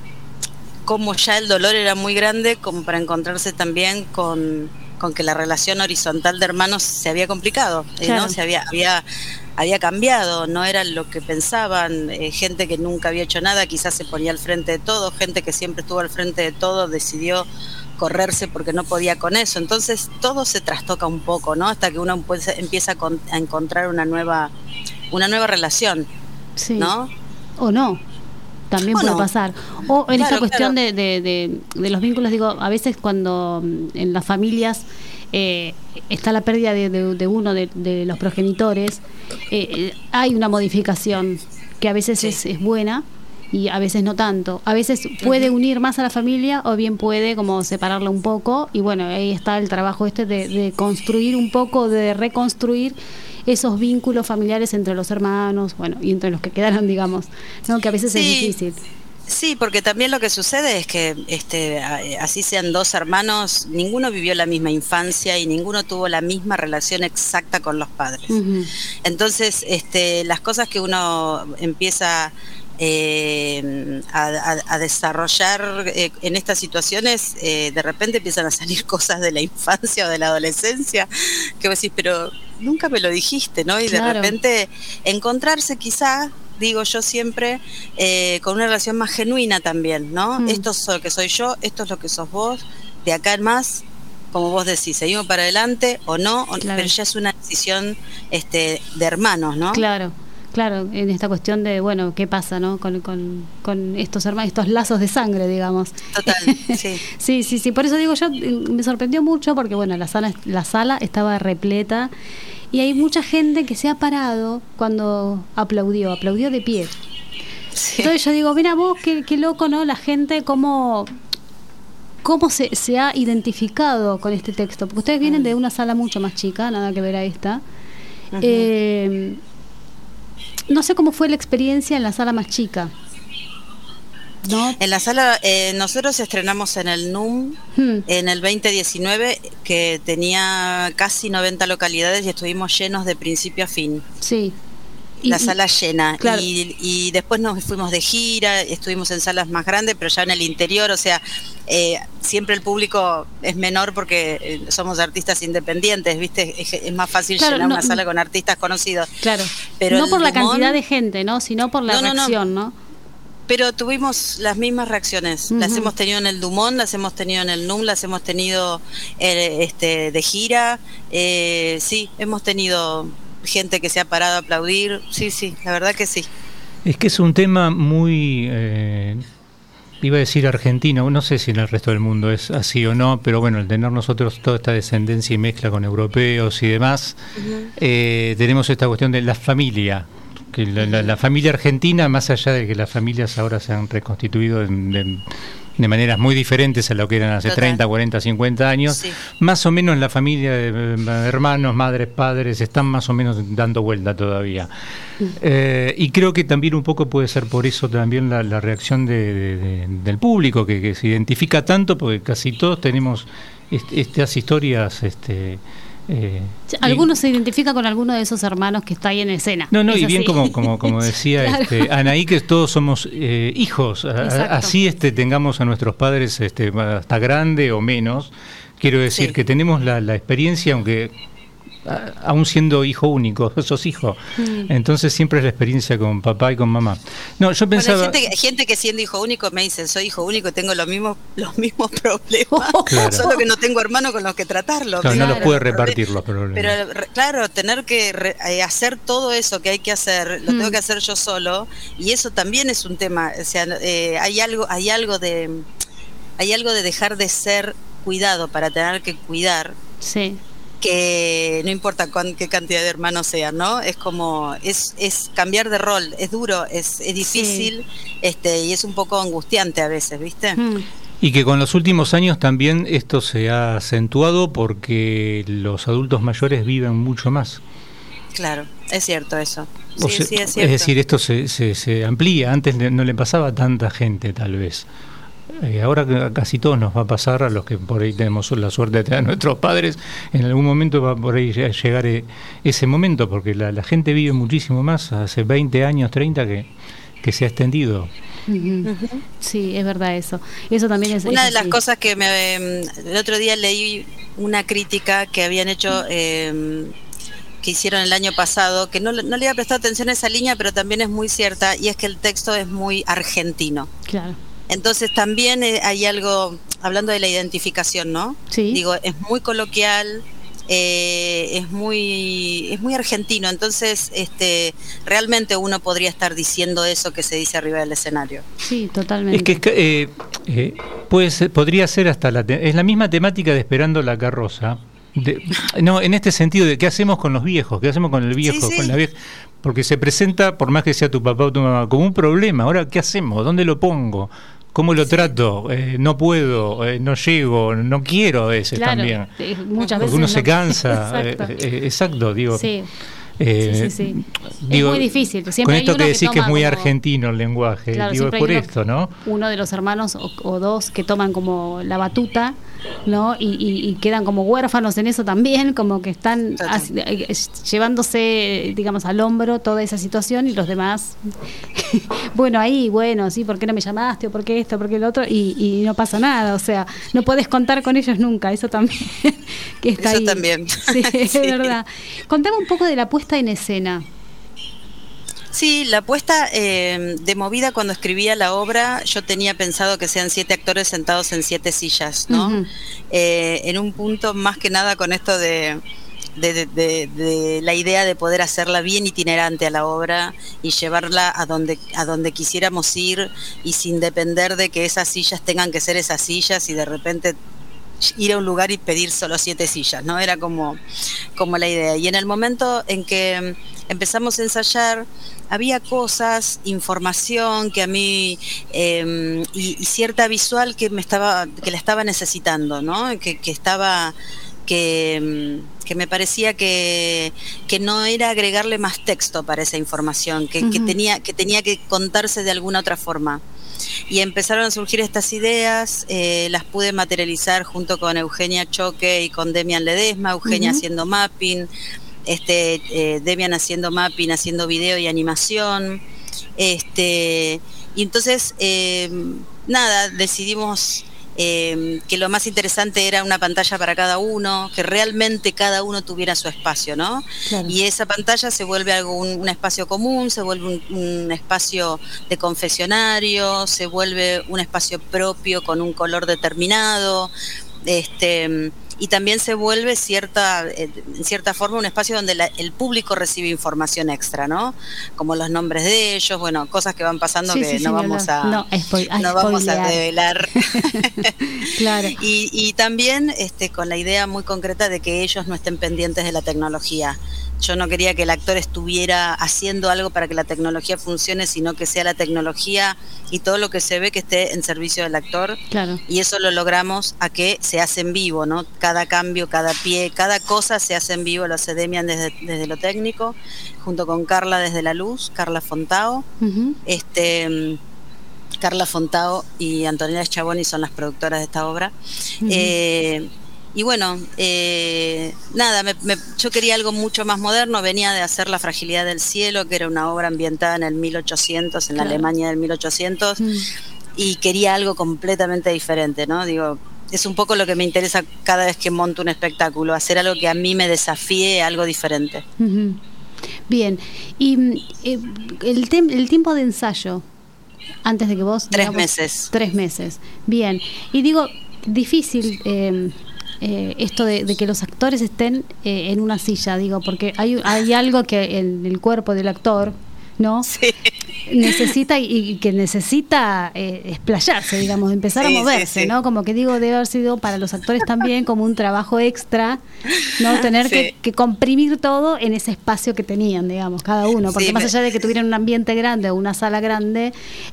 como ya el dolor era muy grande como para encontrarse también con, con que la relación horizontal de hermanos se había complicado, eh, claro. ¿no? Se había, había había cambiado, no era lo que pensaban, eh, gente que nunca había hecho nada quizás se ponía al frente de todo, gente que siempre estuvo al frente de todo decidió correrse porque no podía con eso, entonces todo se trastoca un poco, ¿no? Hasta que uno empieza a, con, a encontrar una nueva una nueva relación, sí. ¿no? O no, también o puede no. pasar. O en claro, esta cuestión claro. de, de, de, de los vínculos, digo, a veces cuando en las familias Eh, está la pérdida de, de, de uno de, de los progenitores, eh, hay una modificación que a veces sí. es, es buena y a veces no tanto, a veces puede uh-huh. unir más a la familia o bien puede como separarla un poco, y bueno, ahí está el trabajo este de, de construir un poco, de reconstruir esos vínculos familiares entre los hermanos, bueno, y entre los que quedaron, digamos, ¿no? Que a veces sí. es difícil. Sí, porque también lo que sucede es que este, así sean dos hermanos, ninguno vivió la misma infancia y ninguno tuvo la misma relación exacta con los padres. Uh-huh. Entonces, este, las cosas que uno empieza eh, a, a, a desarrollar eh, en estas situaciones, eh, de repente empiezan a salir cosas de la infancia o de la adolescencia, que vos decís, pero nunca me lo dijiste, ¿no? Y claro. de repente encontrarse quizá, digo yo siempre, eh, con una relación más genuina también, ¿no? Mm. Esto es lo que soy yo, esto es lo que sos vos, de acá en más, como vos decís, seguimos para adelante o no, claro. pero ya es una decisión este, de hermanos, ¿no? Claro, claro, en esta cuestión de, bueno, ¿qué pasa, no? Con, con, con estos hermanos, estos lazos de sangre, digamos. Total, sí. sí, sí, sí, por eso digo yo, me sorprendió mucho porque, bueno, la sala, la sala estaba repleta. Y hay mucha gente que se ha parado cuando aplaudió, aplaudió de pie. Sí. Entonces yo digo, mira vos, qué, qué loco, ¿no? La gente, cómo, cómo se, se ha identificado con este texto. Porque ustedes vienen de una sala mucho más chica, nada que ver a esta. Uh-huh. Eh, no sé cómo fue la experiencia en la sala más chica. ¿No? En la sala, eh, nosotros estrenamos en el N U M hmm. en el veinte diecinueve, que tenía casi noventa localidades y estuvimos llenos de principio a fin. Sí. La y, sala llena. Claro. Y, y después nos fuimos de gira, estuvimos en salas más grandes, pero ya en el interior, o sea, eh, siempre el público es menor porque somos artistas independientes, ¿viste? Es, es más fácil claro, llenar no, una sala con artistas conocidos. Claro. Pero no por la Dumont, cantidad de gente, ¿no? Sino por la no, reacción, ¿no? ¿no? Pero tuvimos las mismas reacciones, uh-huh. las hemos tenido en el Dumont, las hemos tenido en el N U M, las hemos tenido eh, este, de gira, eh, sí, hemos tenido gente que se ha parado a aplaudir, sí, sí, la verdad que sí. Es que es un tema muy, eh, iba a decir argentino, no sé si en el resto del mundo es así o no, pero bueno, el tener nosotros toda esta descendencia y mezcla con europeos y demás, uh-huh. eh, tenemos esta cuestión de la familia. Que la, la, la familia argentina, más allá de que las familias ahora se han reconstituido en, en, de maneras muy diferentes a lo que eran hace Total. treinta, cuarenta, cincuenta años. Sí. Más o menos la familia de eh, hermanos, madres, padres están más o menos dando vuelta todavía. Eh, y creo que también un poco puede ser por eso también la, la reacción de, de, de, del público, que, que se identifica tanto, porque casi todos tenemos est- estas historias... este Eh, Algunos se identifica con alguno de esos hermanos que está ahí en escena. No, no, Es y bien así. como como como decía Claro. este, Anaí, que todos somos eh, hijos, a- Exacto. así este tengamos a nuestros padres este hasta grande o menos, quiero decir Sí. que tenemos la, la experiencia, aunque a- aún siendo hijo único, sos hijo, Mm. entonces siempre es la experiencia con papá y con mamá. No, yo Bueno, hay pensaba... gente, que- gente que siendo hijo único me dicen, soy hijo único y tengo los mismos, los mismos problemas, Claro. solo que no tengo hermanos con los que tratarlo. Claro, no Pero- los puede repartir los problemas. Pero re- claro, tener que re- eh, hacer todo eso que hay que hacer, lo Mm. tengo que hacer yo solo, y eso también es un tema. O sea, eh, hay algo, hay algo de, hay algo de dejar de ser cuidado para tener que cuidar, Sí. que no importa cuán, qué cantidad de hermanos sean, ¿no? Es como, es, es cambiar de rol, es duro, es, es difícil, este, y es un poco angustiante a veces, ¿viste? Mm. Y que con los últimos años también esto se ha acentuado porque los adultos mayores viven mucho más. Claro, es cierto eso. O Sí, sea, sí, es es cierto. decir, esto se, se, se amplía. Antes le- no le pasaba a tanta gente, tal vez. Eh, ahora que a casi todos nos va a pasar, a los que por ahí tenemos la suerte de tener a nuestros padres, en algún momento va por ahí a llegar eh, ese momento, porque la, la gente vive muchísimo más, hace veinte años, treinta, que, que se ha extendido. Ujú. Sí, es verdad eso. Eso también es... Una es de las así. cosas que me, el otro día leí una crítica que habían hecho, eh, que hicieron el año pasado, que no, le- no le había prestado atención a esa línea, pero también es muy cierta, y es que el texto es muy argentino. Claro. Entonces también eh, hay algo, hablando de la identificación, ¿no? Sí. Digo, es muy coloquial, eh, es muy es muy argentino, entonces este realmente uno podría estar diciendo eso que se dice arriba del escenario. Sí, totalmente. Es que es que, eh, eh, puede ser- podría ser hasta la... te- es la misma temática de Esperando la carroza. De- no, en este sentido de qué hacemos con los viejos, qué hacemos con el viejo, Sí, sí. con la vieja, porque se presenta, por más que sea tu papá o tu mamá, como un problema. Ahora, ¿qué hacemos? ¿Dónde lo pongo? ¿Cómo lo trato? Eh, no puedo, eh, no llego, no quiero a veces Claro, también. eh, muchas Porque veces uno no- se cansa. Exacto. eh, eh, exacto, digo. Sí. eh, Sí, sí, sí. digo, Es muy difícil. Siempre con hay esto uno que que decís que es toma muy como- argentino el lenguaje, Claro, digo, es siempre por hay uno- esto, ¿no? Uno de los hermanos o, o dos que toman como la batuta, ¿no? Y, y- y quedan como huérfanos en eso también, como que están así, eh, llevándose, digamos, al hombro toda esa situación, y los demás, bueno, ahí, bueno, sí, ¿por qué no me llamaste? ¿O por qué esto? ¿Por qué lo otro? Y, y no pasa nada, o sea, no podés contar con ellos nunca, eso también, que está Eso ahí. también. Sí, es Sí. verdad. Contame un poco de la puesta en escena. Sí, la puesta eh, de movida cuando escribía la obra, yo tenía pensado que sean siete actores sentados en siete sillas, ¿no? Ujú. Eh, en un punto más que nada con esto de, de, de- de- de la idea de poder hacerla bien itinerante a la obra y llevarla a donde, a donde quisiéramos ir, y sin depender de que esas sillas tengan que ser esas sillas y de repente ir a un lugar y pedir solo siete sillas, ¿no? Era como, como la idea. Y en el momento en que empezamos a ensayar, había cosas, información que a mí eh, y, y cierta visual que me estaba, que la estaba necesitando, ¿no? Que, que estaba, que, que me parecía que, que no era agregarle más texto para esa información, que, que Ujú. tenía, que tenía que contarse de alguna otra forma. Y empezaron a surgir estas ideas, eh, las pude materializar junto con Eugenia Choque y con Demian Ledesma, Eugenia Ujú. haciendo mapping, este, eh, Demian haciendo mapping, haciendo video y animación. Este, y entonces, eh, nada, decidimos eh, que lo más interesante era una pantalla para cada uno, que realmente cada uno tuviera su espacio, ¿no? Claro. Y esa pantalla se vuelve algo, un, un espacio común, se vuelve un, un espacio de confesionario, se vuelve un espacio propio con un color determinado, este, y también se vuelve cierta, eh, en cierta forma un espacio donde la- el público recibe información extra, ¿no? Como los nombres de ellos, bueno, cosas que van pasando Sí, que sí, no sí, vamos a, no, spoil- a no vamos a spoilear. develar. Claro. Y, y también este, con la idea muy concreta de que ellos no estén pendientes de la tecnología, yo no quería que el actor estuviera haciendo algo para que la tecnología funcione, sino que sea la tecnología y todo lo que se ve que esté en servicio del actor. Claro. Y eso lo logramos a que se hace en vivo, ¿no? Cada cambio, cada pie, cada cosa se hace en vivo, lo hace Demian desde, desde lo técnico, junto con Carla desde la luz, Carla Fontao. Uh-huh. Este... Carla Fontao y Antonella Schiavoni son las productoras de esta obra. Uh-huh. eh, y bueno, eh, nada, me, me, yo quería algo mucho más moderno. Venía de hacer La fragilidad del cielo, que era una obra ambientada en el mil ochocientos, en claro. la Alemania del mil ochocientos, uh-huh. y quería algo completamente diferente, ¿no? Digo, es un poco lo que me interesa cada vez que monto un espectáculo, hacer algo que a mí me desafíe, algo diferente. Uh-huh. Bien, y eh, el, tem- el tiempo de ensayo, antes de que vos... Tres digamos, meses. Tres meses, bien. Y digo, difícil eh, eh, esto de, de que los actores estén eh, en una silla, digo, porque hay, hay algo que en el cuerpo del actor, ¿no? Sí. Necesita y, y que necesita eh, explayarse, digamos, empezar sí, a moverse, sí, sí. ¿no? Como que digo, debe haber sido para los actores también como un trabajo extra, ¿no? Tener sí. que, que comprimir todo en ese espacio que tenían, digamos, cada uno, porque sí, más me... allá de que tuvieran un ambiente grande o una sala grande,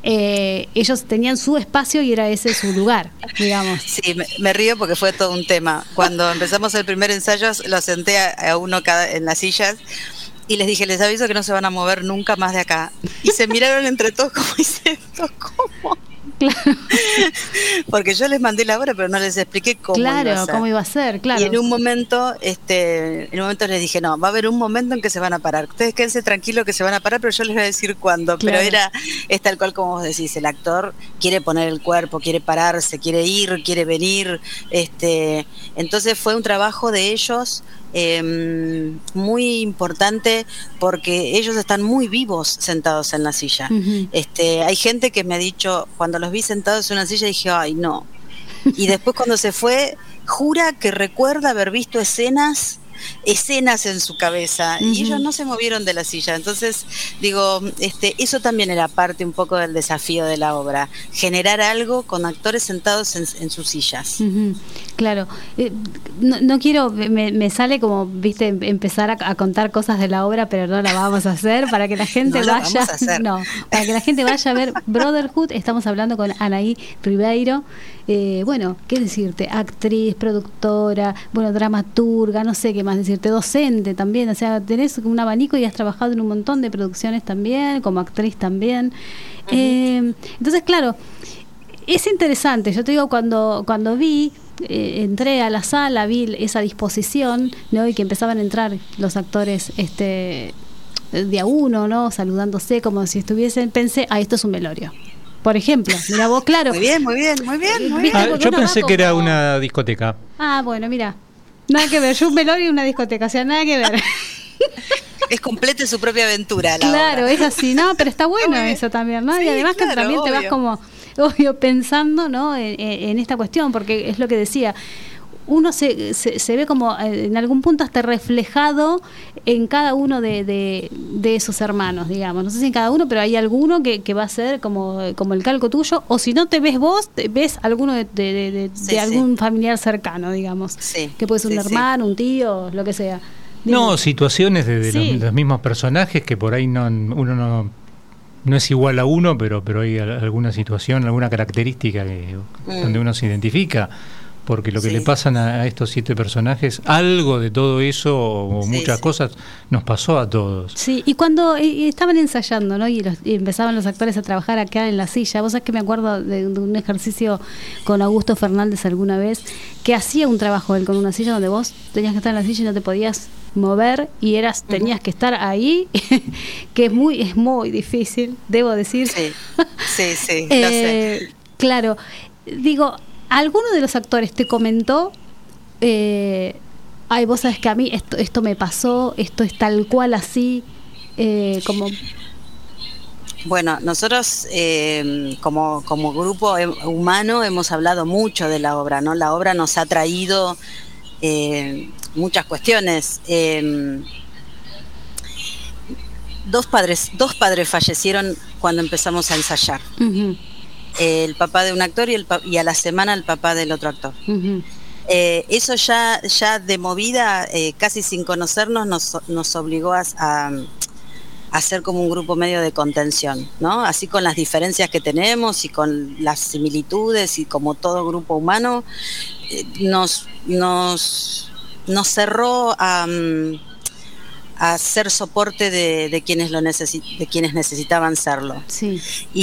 eh, ellos tenían su espacio y era ese su lugar, digamos. Sí, me, me río porque fue todo un tema. Cuando empezamos el primer ensayo, lo senté a, a uno cada, en las sillas. Y les dije, les aviso que no se van a mover nunca más de acá. Y se miraron entre todos como diciendo, ¿cómo? Claro. Porque yo les mandé la obra, pero no les expliqué cómo claro, iba a ser. cómo iba a ser, claro. Y en un momento, este, en un momento les dije, no, va a haber un momento en que se van a parar. Ustedes quédense tranquilos que se van a parar, pero yo les voy a decir cuándo. Claro. Pero era, es tal cual como vos decís, el actor quiere poner el cuerpo, quiere pararse, quiere ir, quiere venir. Este, entonces fue un trabajo de ellos Eh, muy importante porque ellos están muy vivos sentados en la silla. Uh-huh. Este, hay gente que me ha dicho, cuando los vi sentados en una silla dije, ay no. Y después cuando se fue, jura que recuerda haber visto escenas escenas en su cabeza uh-huh. y ellos no se movieron de la silla. Entonces digo, este, eso también era parte un poco del desafío de la obra, generar algo con actores sentados en, en sus sillas. Uh-huh. Claro, eh, no, no quiero, me, me sale como, viste, empezar a, a contar cosas de la obra, pero no la vamos a hacer para que la gente no vaya, la vamos a hacer. no, para que la gente vaya a ver Brotherhood. Estamos hablando con Anaí Ribeiro. Eh, bueno, qué decirte, actriz, productora, bueno, dramaturga, no sé qué más decirte, docente también, o sea, tenés un abanico y has trabajado en un montón de producciones también, como actriz también. Uh-huh. Eh, entonces, claro, es interesante. Yo te digo, cuando cuando vi, eh, entré a la sala, vi esa disposición, ¿no? Y que empezaban a entrar los actores, este, de a uno, ¿no? Saludándose como si estuviesen, pensé, ah, esto es un velorio. Por ejemplo, mira vos, claro. Muy bien, muy bien, muy bien. Muy bien. Ah, yo pensé que era una discoteca. Ah, bueno, mira. Nada que ver, yo un velorio y una discoteca, o sea, nada que ver. Es completa su propia aventura. La claro, obra. Es así, ¿no? Pero está bueno eso también, ¿no? Sí, y además claro, que también obvio. Te vas como, obvio, pensando, ¿no? En, en esta cuestión, porque es lo que decía. Uno se, se, se ve como en algún punto hasta reflejado en cada uno de, de, de esos hermanos, digamos. No sé si en cada uno, pero hay alguno que, que va a ser como, como el calco tuyo, o si no te ves vos, te ves alguno de, de, de, de, sí, de algún sí. familiar cercano, digamos. Sí, que puede ser un sí, hermano, sí. un tío, lo que sea. Dime. No, situaciones de, de sí. los, los mismos personajes que por ahí no uno no... no es igual a uno, pero pero hay alguna situación, alguna característica que, mm. donde uno se identifica. Porque lo que sí. le pasan a, a estos siete personajes, algo de todo eso o sí, muchas sí. cosas nos pasó a todos. Sí, y cuando y estaban ensayando, ¿no? Y, los, y empezaban los actores a trabajar acá en la silla. Vos sabés que me acuerdo de, de un ejercicio con Augusto Fernández alguna vez, que hacía un trabajo él con una silla donde vos tenías que estar en la silla y no te podías mover y eras tenías uh-huh. que estar ahí, que es muy es muy difícil, debo decir. Sí, sí, sí, eh, lo sé. Claro, digo, ¿alguno de los actores te comentó, eh, ay, vos sabés que a mí esto esto me pasó, esto es tal cual así, eh, como... Bueno, nosotros eh, como, como grupo humano hemos hablado mucho de la obra, ¿no? La obra nos ha traído eh, muchas cuestiones. Eh, dos padres, dos padres fallecieron cuando empezamos a ensayar. Uh-huh. El papá de un actor y, el, y a la semana el papá del otro actor. Uh-huh. Eh, eso ya, ya de movida, eh, casi sin conocernos, nos, nos obligó a, a, a ser como un grupo medio de contención, ¿no? Así con las diferencias que tenemos y con las similitudes y como todo grupo humano, eh, nos, nos, nos cerró a, a ser soporte de, de, quienes lo necesi- de quienes necesitaban serlo. Sí.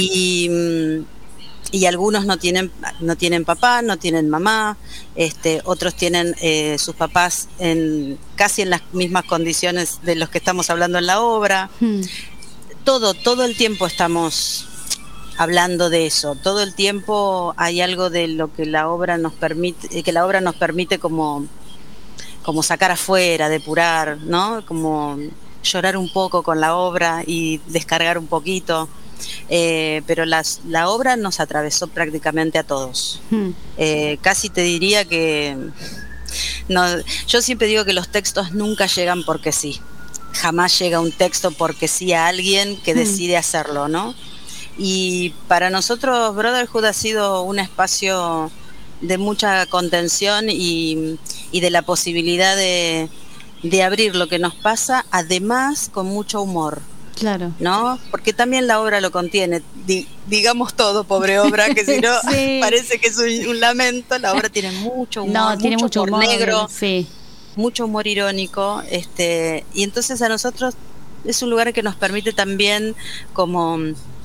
Y... y algunos no tienen no tienen papá, no tienen mamá, este, otros tienen eh, sus papás en casi en las mismas condiciones de los que estamos hablando en la obra. Hmm. Todo, todo el tiempo estamos hablando de eso, todo el tiempo hay algo de lo que la obra nos permite, que la obra nos permite como, como sacar afuera, depurar, ¿no? Como llorar un poco con la obra y descargar un poquito. Eh, pero las, la obra nos atravesó prácticamente a todos. Hmm. Eh, casi te diría que no, yo siempre digo que los textos nunca llegan porque sí. Jamás llega un texto porque sí a alguien que hmm. decide hacerlo, ¿no? Y para nosotros Brotherhood ha sido un espacio de mucha contención y, y de la posibilidad de, de abrir lo que nos pasa, además con mucho humor. Claro. ¿No? Porque también la obra lo contiene. Di, digamos todo, pobre obra, que si no sí. parece que es un, un lamento. La obra tiene mucho humor, no, mucho, tiene mucho humor, humor negro, sí. mucho humor irónico. Este, y entonces a nosotros es un lugar que nos permite también como,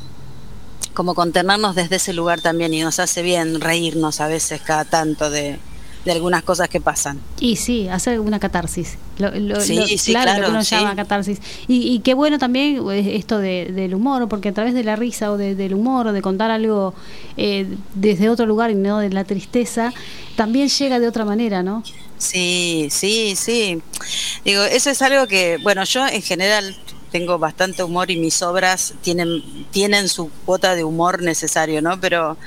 como contenernos desde ese lugar también, y nos hace bien reírnos a veces cada tanto de, de algunas cosas que pasan. Y sí, hacer una catarsis. Lo, lo, sí, lo, sí, claro, claro, lo que uno sí. llama catarsis. Y, y qué bueno también esto de, del humor, porque a través de la risa o de, del humor o de contar algo eh, desde otro lugar y no de la tristeza, también llega de otra manera, ¿no? Sí, sí, sí. Digo, eso es algo que, bueno, yo en general tengo bastante humor y mis obras tienen, tienen su cuota de humor necesario, ¿no? Pero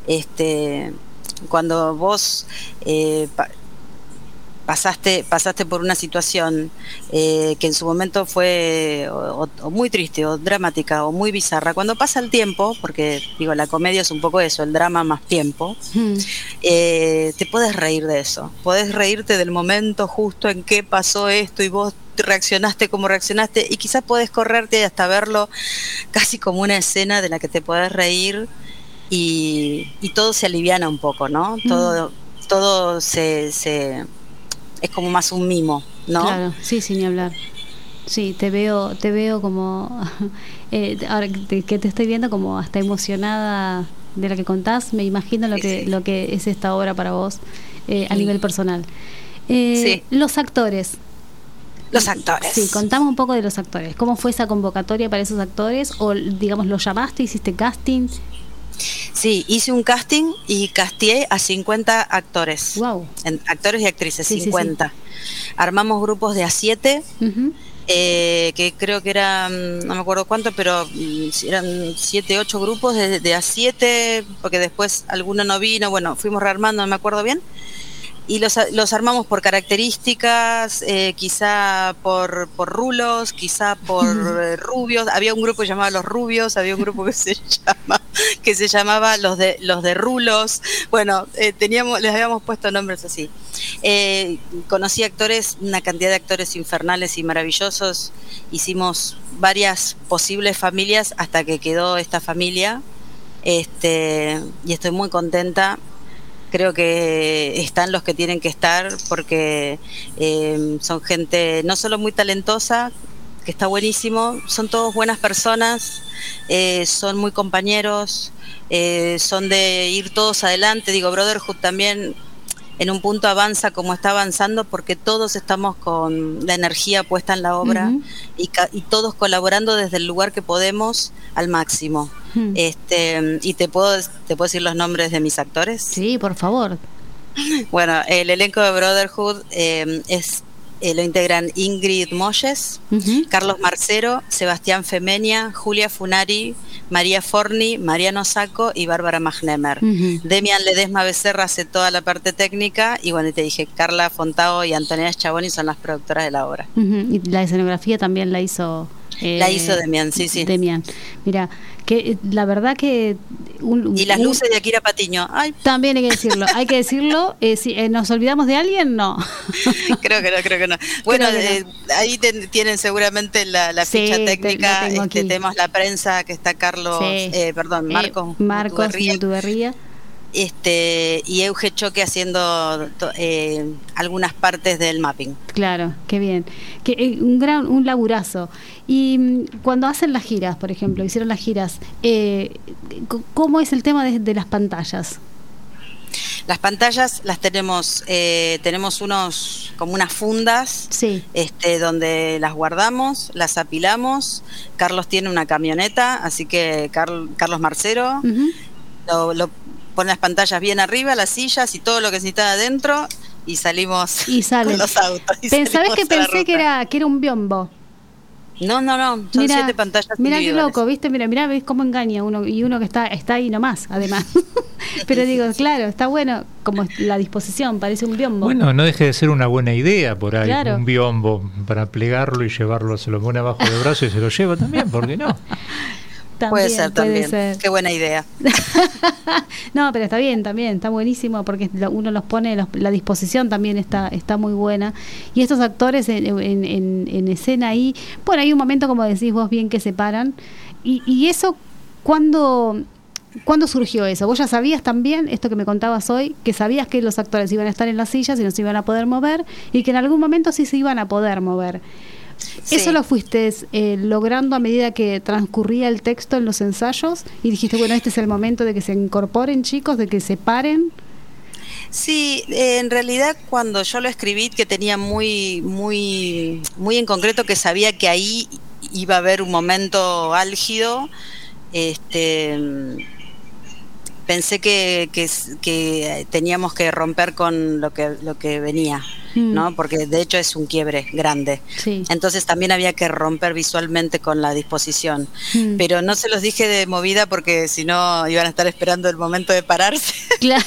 este cuando vos eh, pa- pasaste pasaste por una situación eh, que en su momento fue o, o muy triste o dramática o muy bizarra, cuando pasa el tiempo, porque digo, la comedia es un poco eso, el drama más tiempo, hmm. eh, te puedes reír de eso, podés reírte del momento justo en que pasó esto y vos reaccionaste como reaccionaste, y quizás podés correrte hasta verlo casi como una escena de la que te podés reír. Y, y todo se aliviana un poco, ¿no? Mm. Todo, todo se, se es como más un mimo, ¿no? Claro, sí, sin ni hablar. Sí, te veo, te veo como eh, ahora que te estoy viendo como hasta emocionada de lo que contás. Me imagino lo sí, que sí. lo que es esta obra para vos eh, a sí. nivel personal. Eh, sí. Los actores. Los actores. Sí, contame un poco de los actores. ¿Cómo fue esa convocatoria para esos actores? O digamos, ¿los llamaste, hiciste casting? Sí, hice un casting y casteé a cincuenta actores. Wow. En, actores y actrices, sí, cincuenta. Sí, sí. Armamos grupos de a siete, uh-huh. eh, que creo que eran, no me acuerdo cuánto, pero eran siete, ocho grupos de, de a siete, porque después alguno no vino, bueno, fuimos rearmando, no me acuerdo bien. Y los, los armamos por características, eh, quizá por, por rulos, quizá por eh, rubios. Había un grupo llamado Los Rubios, había un grupo que se llama que se llamaba Los de los de Rulos. Bueno, eh, teníamos les habíamos puesto nombres así. Eh, conocí actores, una cantidad de actores infernales y maravillosos. Hicimos varias posibles familias hasta que quedó esta familia. Este, y estoy muy contenta. Creo que están los que tienen que estar porque eh, son gente no solo muy talentosa, que está buenísimo, son todos buenas personas, eh, son muy compañeros, eh, son de ir todos adelante. Digo, Brotherhood también en un punto avanza como está avanzando porque todos estamos con la energía puesta en la obra uh-huh. y, ca- y todos colaborando desde el lugar que podemos al máximo. Uh-huh. Este, y te puedo te puedo decir los nombres de mis actores. Sí, por favor. Bueno, el elenco de Brotherhood eh, es eh, lo integran Ingrid Molles, uh-huh. Carlos Marcero, Sebastián Femenia, Julia Funari, María Forni, Mariano Sacco y Bárbara Magnemer. Uh-huh. Demian Ledesma Becerra hace toda la parte técnica y bueno, te dije, Carla Fontao y Antonella Schaboni son las productoras de la obra. Uh-huh. Y la escenografía también la hizo Eh, La hizo Demián, sí, sí. Demián. Mira, que la verdad que... Un, y las un, luces de Akira Patiño. Ay. También hay que decirlo, hay que decirlo. Eh, si, eh, ¿Nos olvidamos de alguien? No. Creo que no, creo que no. Bueno, que no. Eh, ahí ten, tienen seguramente la, la ficha sí, técnica. Te, este, tenemos la prensa que está Carlos, sí. eh, perdón, Marcos. Eh, Marcos Mutuberría. Este, y Euge Choque haciendo eh, algunas partes del mapping. Claro, qué bien. Que, eh, un gran un laburazo. Y cuando hacen las giras, por ejemplo, hicieron las giras, eh, ¿cómo es el tema de, de las pantallas? Las pantallas las tenemos, eh, tenemos unos como unas fundas, sí. este, donde las guardamos, las apilamos. Carlos tiene una camioneta, así que Carl, Carlos Marcero uh-huh. lo, lo pone las pantallas bien arriba, las sillas y todo lo que necesita adentro y salimos y con los autos. ¿Sabés que pensé que era, que era un biombo? No, no, no, son mira, siete pantallas mira qué loco, ¿viste? Mira, mira, ves cómo engaña uno y uno que está está ahí nomás, además. Pero digo, claro, está bueno como la disposición, parece un biombo. Bueno, no deje de ser una buena idea por ahí, claro. un biombo para plegarlo y llevarlo, se lo pone abajo del brazo y se lo lleva también, ¿por qué no? También, puede ser, puede también. Ser. Qué buena idea. No, pero está bien, también, está buenísimo porque uno los pone, los, la disposición también está está muy buena. Y estos actores en, en, en, en escena ahí, bueno, hay un momento, como decís vos bien, que se paran. Y, y eso, ¿cuándo, ¿cuándo surgió eso? ¿Vos ya sabías también, esto que me contabas hoy, que sabías que los actores iban a estar en las sillas y no se iban a poder mover y que en algún momento sí se iban a poder mover? Sí. ¿Eso lo fuiste eh, logrando a medida que transcurría el texto en los ensayos? Y dijiste, bueno, este es el momento de que se incorporen, chicos, de que se paren. Sí, eh, en realidad cuando yo lo escribí, que tenía muy, muy, muy en concreto que sabía que ahí iba a haber un momento álgido, este, pensé que, que, que teníamos que romper con lo que, lo que venía. ¿No? Porque de hecho es un quiebre grande. Sí. Entonces también había que romper visualmente con la disposición. Mm. Pero no se los dije de movida porque si no iban a estar esperando el momento de pararse. Claro.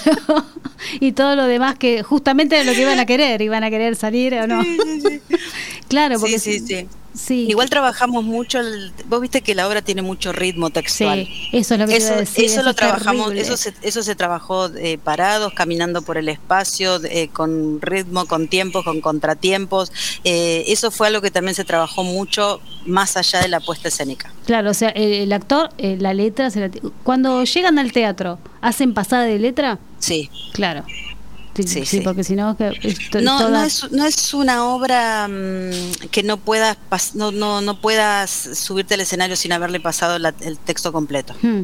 Y todo lo demás que justamente era lo que iban a querer, iban a querer salir o no. Sí, sí, sí. Claro, porque sí, sí, sí. Sí. Igual trabajamos mucho, el, vos viste que la obra tiene mucho ritmo textual. Sí, eso es lo que eso, iba a decir, eso, eso lo trabajamos, terrible. eso se, eso se trabajó eh, parados, caminando por el espacio, eh, con ritmo, con tiempos, con contratiempos. Eh, eso fue algo que también se trabajó mucho más allá de la puesta escénica. Claro, o sea, el, el actor, eh, la letra, se la, cuando llegan al teatro, ¿hacen pasada de letra? Sí. Claro. Sí, sí, sí, sí, porque si no, que no, toda... no es no es una obra mmm, que no puedas pas, no, no no puedas subirte al escenario sin haberle pasado la, el texto completo. Hmm.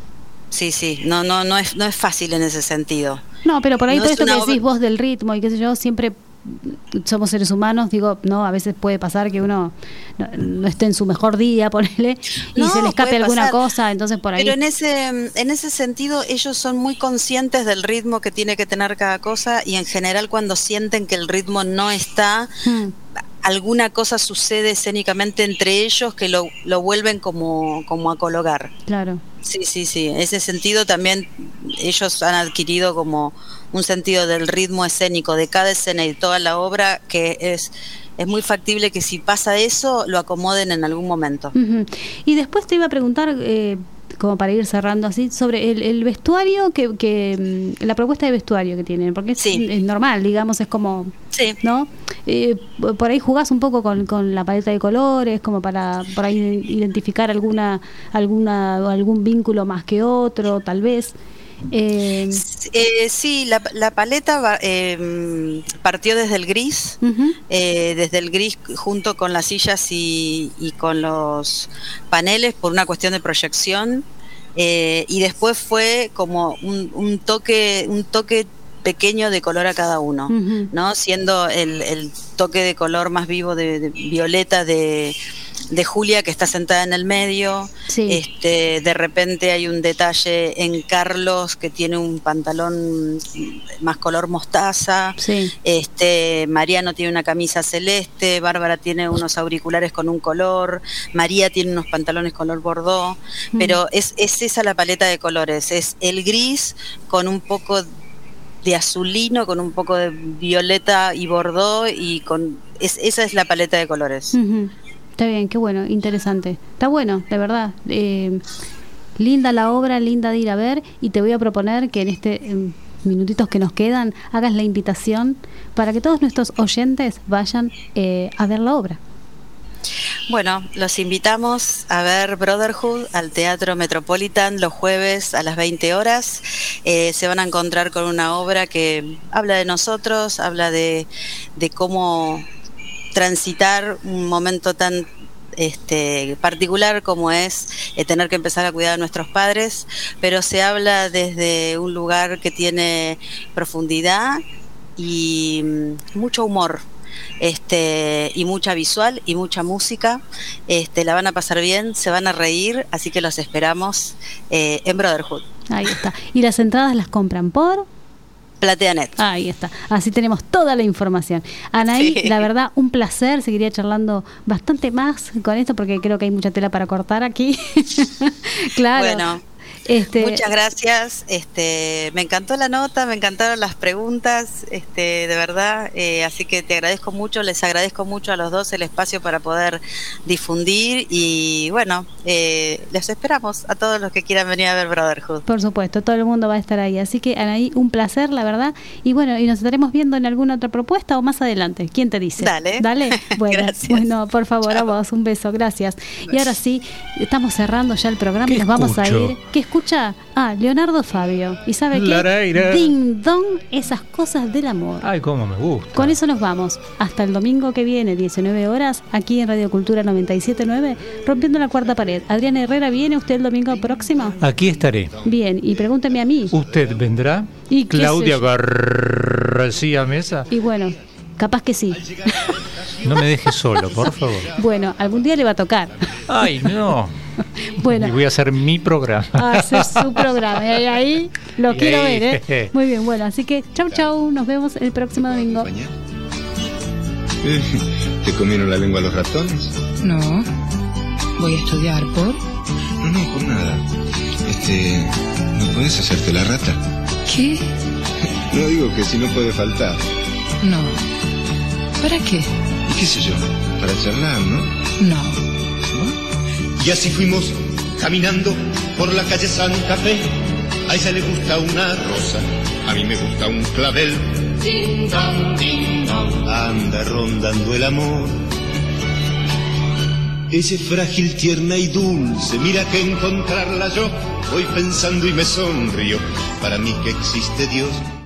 Sí, sí, no no no es no es fácil en ese sentido. No, pero por ahí no todo esto que obra... decís vos del ritmo y qué sé yo, siempre somos seres humanos, digo, no, a veces puede pasar que uno no, no esté en su mejor día, ponele, y no, se le escape alguna cosa, entonces por ahí. Pero en ese en ese sentido ellos son muy conscientes del ritmo que tiene que tener cada cosa y en general cuando sienten que el ritmo no está, hmm. alguna cosa sucede escénicamente entre ellos que lo, lo vuelven como, como a colocar. Claro. Sí, sí, sí. En ese sentido también ellos han adquirido como un sentido del ritmo escénico de cada escena y de toda la obra que es es muy factible que si pasa eso lo acomoden en algún momento. Uh-huh. Y después te iba a preguntar, eh, como para ir cerrando así, sobre el, el vestuario, que, que la propuesta de vestuario que tienen, porque es, sí. es normal, digamos, es como, sí. ¿no? Eh, por ahí jugás un poco con, con la paleta de colores, como para por ahí identificar alguna alguna algún vínculo más que otro, tal vez. Eh, eh, sí, la, la paleta va, eh, partió desde el gris, uh-huh. eh, desde el gris junto con las sillas y, y con los paneles por una cuestión de proyección, eh, y después fue como un, un toque, un toque pequeño de color a cada uno, uh-huh. ¿no? Siendo el, el toque de color más vivo de, de violeta de de Julia, que está sentada en el medio. Sí. Este, de repente hay un detalle en Carlos que tiene un pantalón más color mostaza. Sí. Este, Mariano tiene una camisa celeste, Bárbara tiene unos auriculares con un color, María tiene unos pantalones color bordó, mm. pero es, es esa la paleta de colores, es el gris con un poco de azulino, con un poco de violeta y bordó y con es, esa es la paleta de colores. Uh-huh. Está bien, qué bueno, interesante. Está bueno, de verdad. Eh, linda la obra, linda de ir a ver, y te voy a proponer que en este eh, minutitos que nos quedan hagas la invitación para que todos nuestros oyentes vayan eh, a ver la obra. Bueno, los invitamos a ver Brotherhood al Teatro Metropolitan los jueves a las veinte horas. Eh, se van a encontrar con una obra que habla de nosotros, habla de, de cómo transitar un momento tan este particular como es eh, tener que empezar a cuidar a nuestros padres, pero se habla desde un lugar que tiene profundidad y mm, mucho humor. Este, y mucha visual y mucha música. Este, la van a pasar bien, se van a reír, así que los esperamos eh, en Brotherhood. Ahí está. ¿Y las entradas las compran por? PlateaNet. Ahí está. Así tenemos toda la información. Anaí, sí. La verdad, un placer. Seguiría charlando bastante más con esto porque creo que hay mucha tela para cortar aquí. Claro. Bueno. Este... Muchas gracias, este, me encantó la nota, me encantaron las preguntas, este, de verdad, eh, así que te agradezco mucho, les agradezco mucho a los dos el espacio para poder difundir y bueno, eh, les esperamos a todos los que quieran venir a ver Brotherhood. Por supuesto, todo el mundo va a estar ahí, así que Anaí, un placer, la verdad, y bueno, y nos estaremos viendo en alguna otra propuesta o más adelante, ¿quién te dice? Dale. Dale, bueno, gracias. Bueno, por favor, Chao. A vos, un beso, gracias. Y ahora sí, estamos cerrando ya el programa y nos escucho? vamos a ir. ¿Qué escucha? Ah, Leonardo Fabio. ¿Y sabe qué? Ding dong, esas cosas del amor. Ay, cómo me gusta. Con eso nos vamos. Hasta el domingo que viene, diecinueve horas, aquí en Radio Cultura noventa y siete punto nueve, rompiendo la cuarta pared. Adriana Herrera, ¿viene usted el domingo próximo? Aquí estaré. Bien, y pregúnteme a mí. ¿Usted vendrá? ¿Y Claudia García Mesa. Y bueno, capaz que sí. No me deje solo, por favor. Bueno, algún día le va a tocar. Ay, no. Bueno, y voy a hacer mi programa. A hacer su programa. Y ahí lo y quiero ahí, ver, ¿eh? Muy bien, bueno, así que chau, chau. Nos vemos el próximo domingo. ¿Te comieron la lengua los ratones? No. Voy a estudiar por. No, no, por nada. Este. ¿No puedes hacerte la rata? ¿Qué? No digo que si no puede faltar. No. ¿Para qué? ¿Y qué sé yo? Para charlar, ¿no? No. Y así fuimos caminando por la calle Santa Fe. A ella le gusta una rosa, a mí me gusta un clavel. Ding dong, ding dong. Anda rondando el amor. Ella es frágil, tierna y dulce. Mira que encontrarla yo voy pensando y me sonrío. Para mí que existe Dios.